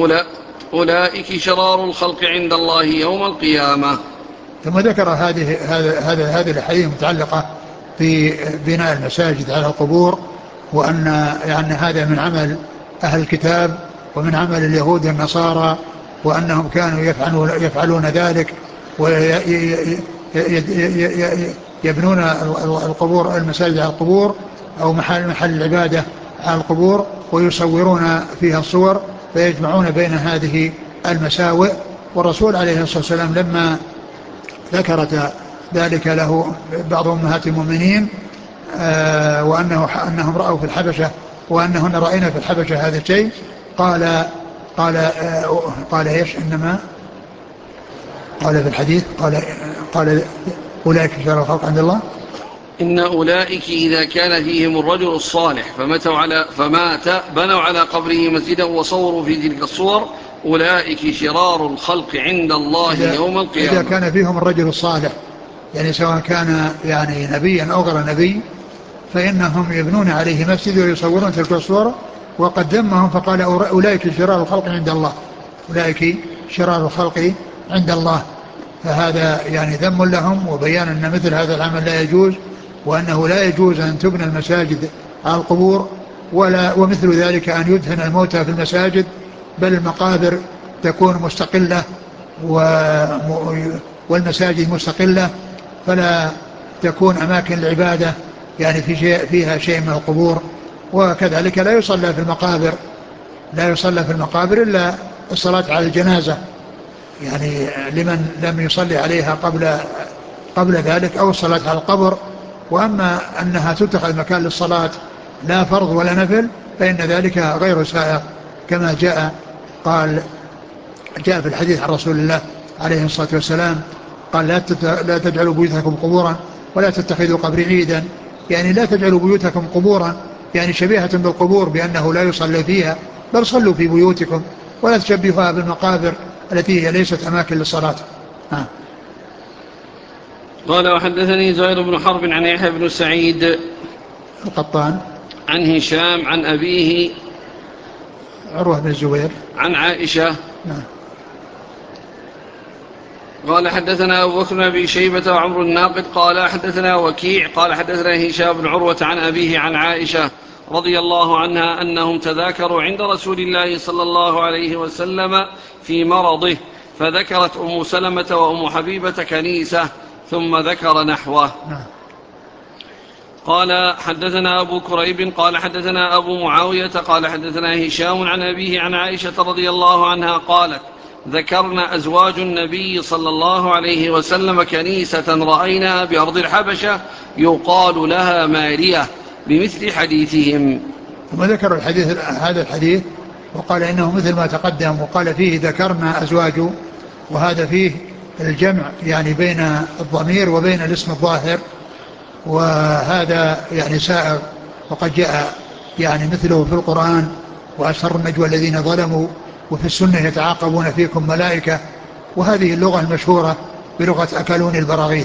أولئك شرار الخلق عند الله يوم القيامة.
ثم ذكر هذه الأحاديث المتعلقة في بناء المساجد على القبور وأن يعني هذا من عمل أهل الكتاب ومن عمل اليهود والنصارى وأنهم كانوا يفعلون ذلك ويبنون القبور المساجد على القبور أو محل العبادة على القبور ويصورون فيها الصور فيجمعون بين هذه المساوئ. والرسول عليه الصلاة والسلام لما ذكرت ذلك له بعض أمهات المؤمنين وأنهم رأوا في الحبشة وأنهن رأينا في الحبشة هذا الشيء قال إيش إنما قال في الحديث قال أولئك شرار الخلق عند الله
إن أولئك إذا كان فيهم الرجل الصالح فمات بنوا على قبره مسجدا وصوروا في تلك الصور أولئك شرار الخلق عند الله يوم القيامة.
إذا كان فيهم الرجل الصالح يعني سواء كان يعني نبيا أو غير نبي فإنهم يبنون عليه مسجد ويصورون تلك الصور وقد ذمهم فقال أولئك شرار الخلق عند الله، أولئك شرار الخلق عند الله. فهذا يعني ذم لهم وبيان أن مثل هذا العمل لا يجوز، وأنه لا يجوز أن تبنى المساجد على القبور، ومثل ذلك أن يدفن الموتى في المساجد، بل المقابر تكون مستقلة والمساجد مستقلة، فلا تكون أماكن العبادة يعني فيها شيء من القبور. وكذلك لا يصلى في المقابر إلا الصلاة على الجنازة، يعني لمن لم يصلي عليها قبل ذلك، أو الصلاة على القبر. وأما أنها تتخذ مكان للصلاة لا فرض ولا نفل فإن ذلك غير سائغ، كما جاء في الحديث عن رسول الله عليه الصلاة والسلام قال لا تجعلوا بيوتكم قبورا ولا تتخذوا قبري عيدا، يعني لا تجعلوا بيوتكم قبورا يعني شبيهة بالقبور بأنه لا يصلي فيها، بل صلوا في بيوتكم ولا تشبهوها بالمقابر التي هي ليست أماكن للصلاة.
قال وحدثني زهير بن حرب عن يحيى بن سعيد
القطان
عن هشام عن أبيه
عروة بن الزبير
عن عائشة. قال حدثنا أبو بكر بن أبي شيبة وعمر الناقد قال حدثنا وكيع قال حدثنا هشام بن عروة عن أبيه عن عائشة رضي الله عنها أنهم تذاكروا عند رسول الله صلى الله عليه وسلم في مرضه، فذكرت أم سلمة وأم حبيبة كنيسة ثم ذكر نحوه. قال حدثنا أبو كريب قال حدثنا أبو معاوية قال حدثنا هشام عن أبيه عن عائشة رضي الله عنها قالت ذكرنا أزواج النبي صلى الله عليه وسلم كنيسة رأيناها بأرض الحبشة يقال لها مارية بمثل حديثهم.
ثم ذكر هذا الحديث وقال إنه مثل ما تقدم، وقال فيه ذكرنا أزواج، وهذا فيه الجمع يعني بين الضمير وبين الاسم الظاهر، وهذا يعني سائغ، وقد جاء يعني مثله في القرآن وأسر النجوى الذين ظلموا، وفي السنة يتعاقبون فيكم ملائكة، وهذه اللغة المشهورة بلغة أكلون البراغيث.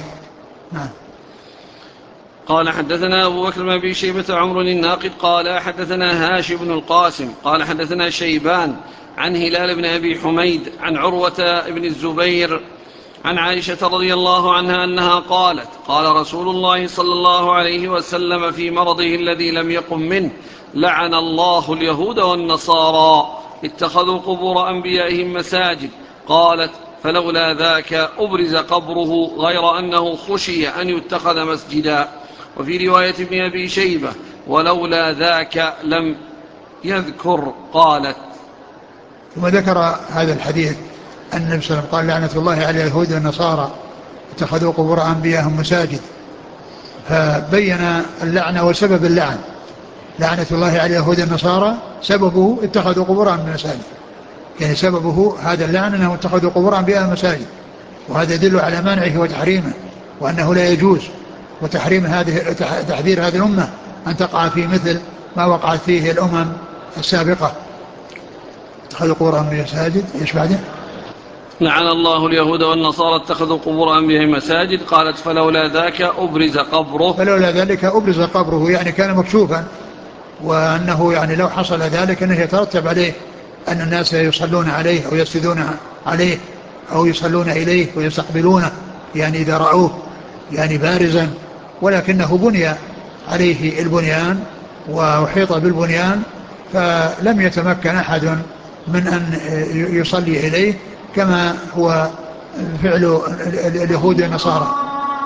قال حدثنا أبو بكر بن أبي شيبة عمر الناقد قال حدثنا هاشم بن القاسم قال حدثنا شيبان عن هلال بن أبي حميد عن عروة بن الزبير عن عائشة رضي الله عنها أنها قالت قال رسول الله صلى الله عليه وسلم في مرضه الذي لم يقم منه لعن الله اليهود والنصارى اتخذوا قبور أنبيائهم مساجد. قالت فلولا ذاك أبرز قبره غير أنه خشي أن يتخذ مسجدا. وفي رواية ابن أبي شيبة ولولا ذاك لم يذكر. قالت
ثم ذكر هذا الحديث أن النبي صلى الله عليه وسلم قال لعنة الله على اليهود والنصارى اتخذوا قبور أنبيائهم مساجد، فبين اللعنة وسبب اللعن. لعنة الله على اليهود والنصارى سببه اتخذوا قبور أنبيائهم مساجد، يعني سببه هذا اللعن أنهم اتخذوا قبور أنبيائهم مساجد، وهذا يدل على منعه وتحريمه وأنه لا يجوز، وتحريم تحذير هذه الأمة أن تقع في مثل ما وقعت فيه الأمم السابقة. اتخذوا قبور أنبيائهم مساجد. ايش بعده؟
لعن الله اليهود والنصارى اتخذوا قبور أنبيائهم مساجد. قالت فلولا ذاك أبرز قبره.
فلولا ذلك أبرز قبره، يعني كان مكشوفا، وأنه يعني لو حصل ذلك أنه يترتب عليه أن الناس يصلون عليه أو يسجدون عليه أو يصلون إليه ويستقبلونه، يعني إذا رأوه يعني بارزا، ولكنه بني عليه البنيان وحيط بالبنيان، فلم يتمكن أحد من أن يصلي إليه كما هو فعل اليهود والنصارى.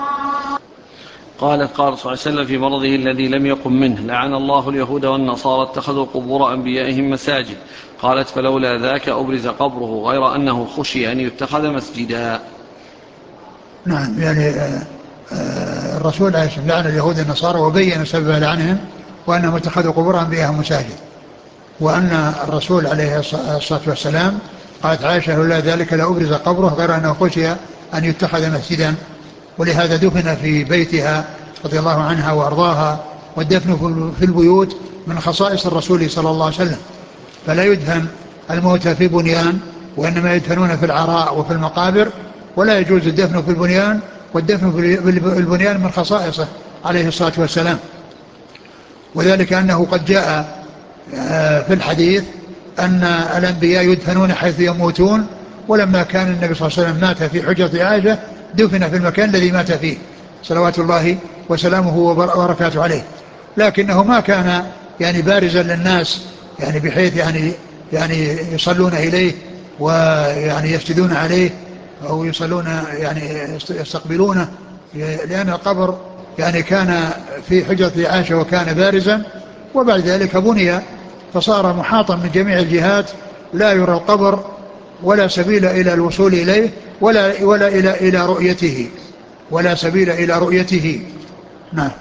قالت قال صلى الله عليه وسلم في مرضه الذي لم يقم منه لعن الله اليهود والنصارى اتخذوا قبور أنبيائهم مساجد. قالت فلولا ذاك أبرز قبره غير أنه خشي أن يتخذ مسجدا.
نعم، يعني الرسول عليه الصلاة والسلام لعن اليهود والنصارى وبين سبب لعنهم وأنهم اتخذوا قبور أنبيائهم مساجد، وأن الرسول عليه الصلاة والسلام قالت عائشة لولا ذلك لأبرز قبره غير أنه خشي أن يتخذ مسجدا، ولهذا دفن في بيتها رضي الله عنها وأرضاها، والدفن في البيوت من خصائص الرسول صلى الله عليه وسلم، فلا يدفن الموتى في بنيان، وإنما يدفنون في العراء وفي المقابر، ولا يجوز الدفن في البنيان، والدفن في البنيان من خصائصه عليه الصلاة والسلام. وذلك أنه قد جاء في الحديث أن الأنبياء يدفنون حيث يموتون، ولما كان النبي صلى الله عليه وسلم مات في حجرة عائشة دفن في المكان الذي مات فيه صلوات الله وسلامه وبركاته عليه، لكنه ما كان يعني بارزا للناس يعني بحيث يعني يصلون إليه ويعني يسجدون عليه أو يصلون يعني يستقبلونه، لأن القبر يعني كان في حجرة عائشة وكان بارزا، وبعد ذلك بني فصار محاطا من جميع الجهات، لا يرى القبر ولا سبيل إلى الوصول إليه ولا إلى رؤيته، ولا سبيل إلى رؤيته. نعم.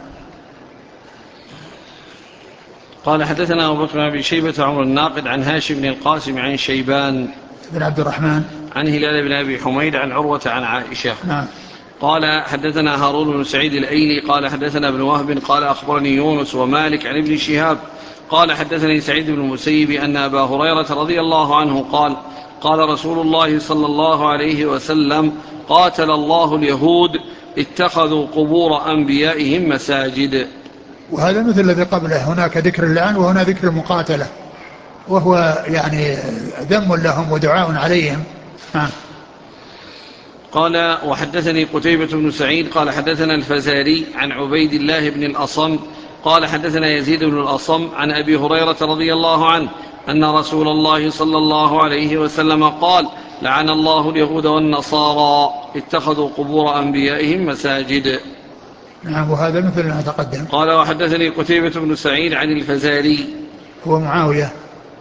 قال حدثنا أبو بكر بن أبي شيبة عمر الناقد عن هاشم بن القاسم عن شيبان
بن عبد الرحمن
عن هلال بن أبي حميد عن عروة عن عائشة.
نعم.
قال حدثنا هارون بن سعيد الأيلي قال حدثنا ابن وهب قال أخبرني يونس ومالك عن ابن شهاب قال حدثني سعيد بن المسيب أن أبا هريرة رضي الله عنه قال قال رسول الله صلى الله عليه وسلم قاتل الله اليهود اتخذوا قبور أنبيائهم مساجد.
وهذا مثل الذي قبله، هناك ذكر اللعن وهنا ذكر المقاتلة، وهو يعني ذم لهم ودعاء عليهم. نعم.
قال وحدثني قتيبة بن سعيد قال حدثنا الفزاري عن عبيد الله بن الأصم قال حدثنا يزيد بن الأصم عن أبي هريرة رضي الله عنه أن رسول الله صلى الله عليه وسلم قال لعن الله اليهود والنصارى اتخذوا قبور أنبيائهم مساجد.
نعم. وهذا مثل ما تقدم.
قال وحدثني قتيبة بن سعيد عن الفزاري
هو معاوية،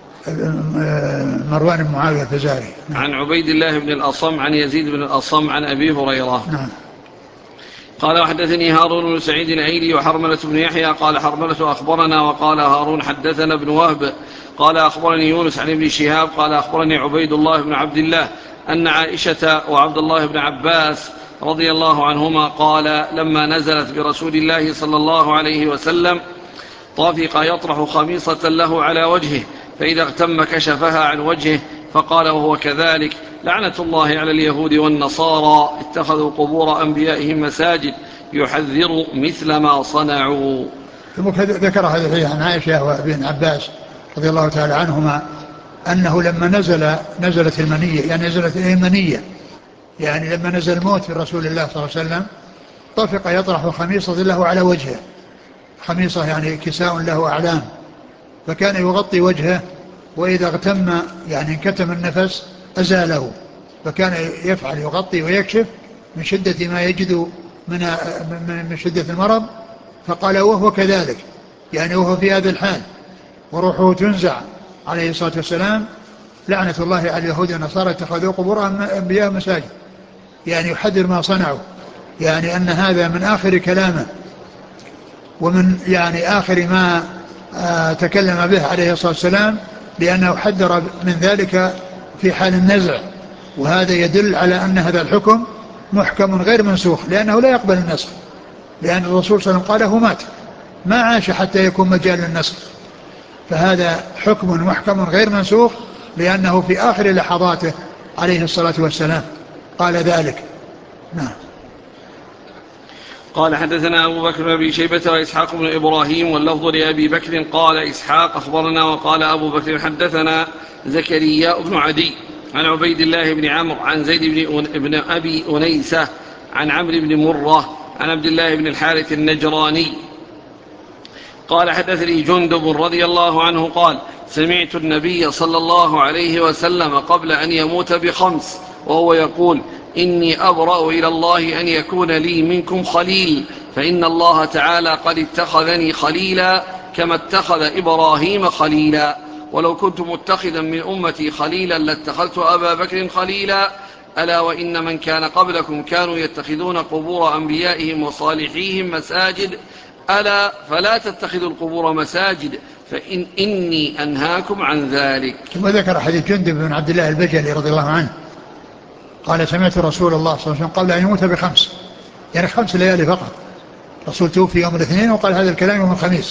مروان بن معاوية الفزاري.
نعم. عن عبيد الله بن الأصم عن يزيد بن الأصم عن أبي هريرة.
نعم.
قال وحدثني هارون بن سعيد الأيلي وحرملة بن يحيى قال حرملة أخبرنا وقال هارون حدثنا ابن وهب قال أخبرني يونس عن ابن شهاب قال أخبرني عبيد الله بن عبد الله أن عائشة وعبد الله بن عباس رضي الله عنهما قال لما نزلت برسول الله صلى الله عليه وسلم طافق يطرح خميصة له على وجهه فإذا اغتم كشفها عن وجهه فقال وهو كذلك لعنة الله على اليهود والنصارى اتخذوا قبور أنبيائهم مساجد يحذر مثل ما صنعوا.
ثم ذكر هذا الحديث عن عائشة وابن عباس رضي الله تعالى عنهما أنه لما نزلت المنية، يعني نزلت المنية، يعني لما نزل الموت من رسول الله صلى الله عليه وسلم طفق يطرح خميصة له على وجهه، خميصة يعني كساء له أعلام، فكان يغطي وجهه، وإذا اغتم يعني انكتم النفس أزاله، فكان يفعل يغطي ويكشف من شدة ما يجد من شدة المرض. فقال وهو كذلك، يعني وهو في هذا الحال وروحه تنزع عليه الصلاة والسلام لعنة الله على اليهود والنصارى اتخذوا قبور أنبياء مساجد، يعني يحذر ما صنعوا، يعني أن هذا من آخر كلامه ومن يعني آخر ما تكلم به عليه الصلاة والسلام، لأنه حذر من ذلك في حال النزع، وهذا يدل على أن هذا الحكم محكم غير منسوخ، لأنه لا يقبل النسخ، لأن الرسول صلى الله عليه وسلم قاله مات ما عاش حتى يكون مجال للنسخ، فهذا حكم محكم غير منسوخ لأنه في آخر لحظاته عليه الصلاة والسلام قال ذلك. نعم.
قال حدثنا أبو بكر بن أبي شيبة وإسحاق بن إبراهيم واللفظ لأبي بكر قال إسحاق أخبرنا وقال أبو بكر حدثنا زكريا بن عدي عن عبيد الله بن عمرو عن زيد بن أبي أنيسة عن عمرو بن مرة عن عبد الله بن الحارث النجراني قال حدثني جندب رضي الله عنه قال سمعت النبي صلى الله عليه وسلم قبل أن يموت بخمس وهو يقول إني أبرأ إلى الله أن يكون لي منكم خليل، فإن الله تعالى قد اتخذني خليلا كما اتخذ إبراهيم خليلا، ولو كنت متخذا من أمتي خليلا لاتخذت أبا بكر خليلا، ألا وإن من كان قبلكم كانوا يتخذون قبور أنبيائهم وصالحيهم مساجد، ألا فلا تتخذوا القبور مساجد إني أنهاكم عن ذلك.
ثم ذكر حديث جندب بن عبد الله البجلي رضي الله عنه قال سمعت رسول الله صلى الله عليه وسلم قبل أن يموت بخمس، يعني 5 ليالي فقط، رسول توفي يوم الاثنين وقال هذا الكلام يوم الخميس،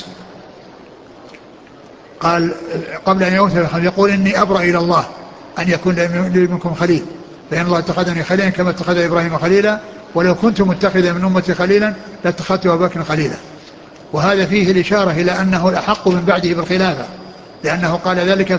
قال قبل أن يموت بخمس يقول إني أبرأ إلى الله أن يكون لي منكم خليل، فإن الله اتخذني خليلا كما اتخذ إبراهيم خليلا، ولو كنت متخذا من أمتي خليلا لاتخذت أبا بكر خليلا. وهذا فيه الإشارة إلى أنه الأحق من بعده بالخلافة، لأنه قال ذلك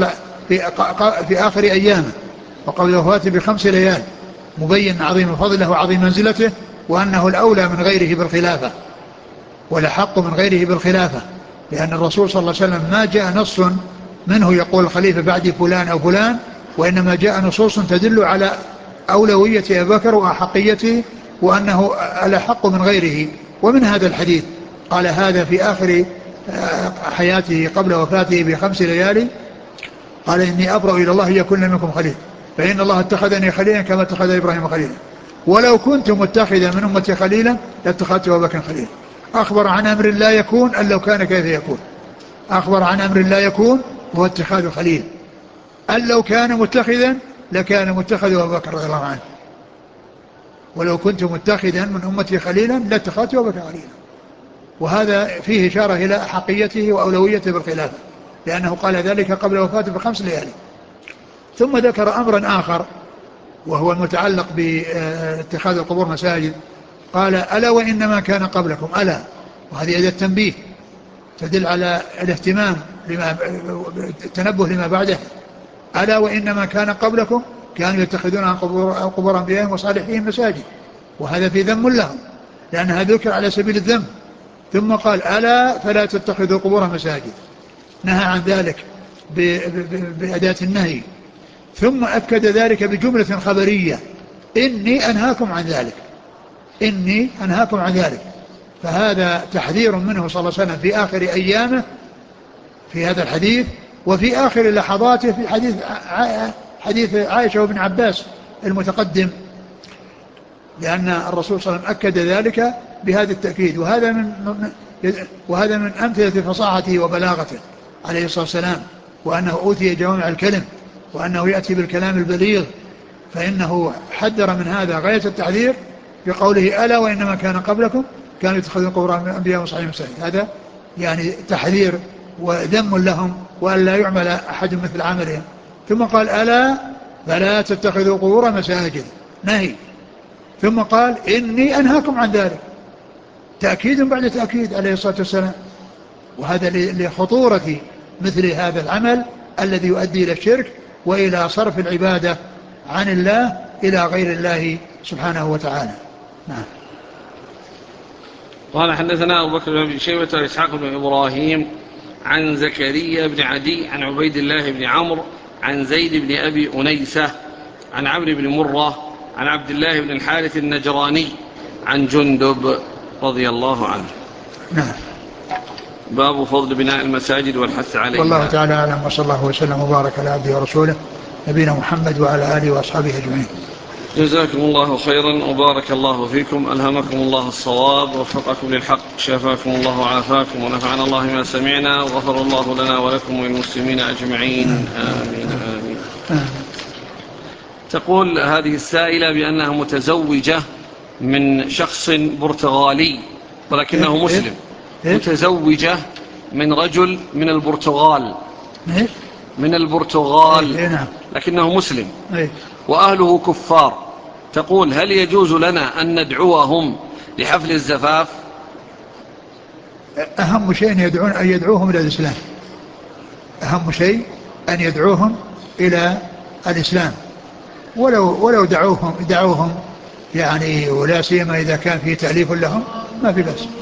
في آخر أيامه، وقبل وفاته ب5 ليال، مبين عظيم فضله وعظيم منزلته، وأنه الأولى من غيره بالخلافة والحق من غيره بالخلافة، لأن الرسول صلى الله عليه وسلم ما جاء نص منه يقول الخليفة بعد فلان أو فلان، وإنما جاء نصوص تدل على أولوية أبي بكر وأحقيته وأنه الأحق من غيره. ومن هذا الحديث قال هذا في آخر حياته قبل وفاته ب5 ليالي، قال إني أبرأ إلى الله يكون منكم خليل، فإن الله اتخذني خليلا كما اتخذ إبراهيم خليلا، ولو كنت متخذا من أمتي خليلا لاتخذت أبا بكر خليلا. أخبر عن أمر لا يكون أن لو كان كيف يكون، أخبر عن أمر لا يكون وهو اتخاذ خليل، أن لو كان متخذا لكان متخذ أبا بكر رضي الله عنه، ولو كنت متخذا من أمتي خليلا لاتخذت أبا بكر خليلا. وهذا فيه إشارة إلى حقيته وأولويته بالخلافة، لأنه قال ذلك قبل وفاته ب5 ليالي. ثم ذكر أمرا آخر وهو المتعلق باتخاذ القبور مساجد، قال ألا وإنما كان قبلكم، ألا، وهذه أداة تنبيه تدل على الاهتمام التنبه لما بعده. ألا وإنما كان قبلكم كانوا يتخذون عن قبور أنبيائهم وصالحين مساجد، وهذا في ذم لهم لأنها ذكر على سبيل الذم. ثم قال ألا فلا تتخذوا قبور مساجد، نهى عن ذلك بأداة النهي، ثم أكد ذلك بجملة خبرية إني أنهاكم عن ذلك، إني أنهاكم عن ذلك. فهذا تحذير منه صلى الله عليه وسلم في آخر أيامه في هذا الحديث، وفي آخر لحظاته في حديث عائشة وابن عباس المتقدم، لأن الرسول صلى الله عليه وسلم أكد ذلك بهذا التأكيد. وهذا من أمثلة فصاحته وبلاغته عليه الصلاة والسلام، وأنه أوتي جوامع الكلم، وأنه يأتي بالكلام البليغ، فإنه حذر من هذا غاية التحذير بقوله ألا وإنما كان قبلكم كانوا يتخذون قبور أنبياء وصالحين مساجد. هذا يعني تحذير وذم لهم وأن لا يعمل أحد مثل عملهم. ثم قال ألا فلا تتخذوا قبور مساجد، نهي. ثم قال إني أنهاكم عن ذلك، تأكيد بعد تأكيد عليه الصلاة والسلام. وهذا لخطورة مثل هذا العمل الذي يؤدي إلى الشرك وإلى صرف العبادة عن الله إلى غير الله سبحانه وتعالى. نعم.
قال حدثنا أبو بكر بن شيبة وإسحاق بن إبراهيم عن زكريا بن عدي عن عبيد الله بن عمرو عن زيد بن أبي أنيسة عن عمرو بن مرة عن عبد الله بن الحارث النجراني عن جندب رضي الله عنه.
نعم.
باب فضل بناء المساجد والحث عليها.
والله تعالى أعلم، وصلى الله وسلم وبارك على عبده ورسوله نبينا محمد وعلى آله وأصحابه أجمعين.
جزاكم الله خيرا وبارك الله فيكم، ألهمكم الله الصواب ووفقكم للحق، شفاكم الله وعافاكم، ونفعنا الله ما سمعنا، وغفر الله لنا ولكم وللمسلمين أجمعين، آمين آمين. تقول هذه السائلة بأنها متزوجة من شخص برتغالي ولكنه مسلم. متزوجة من رجل من البرتغال، من البرتغال لكنه مسلم، وأهله كفار. تقول هل يجوز لنا أن ندعوهم لحفل الزفاف؟
أهم شيء أن يدعوهم إلى الإسلام، أهم شيء أن يدعوهم إلى الإسلام، ولو دعوهم يعني، ولا سيما إذا كان في تأليف لهم ما في بأس.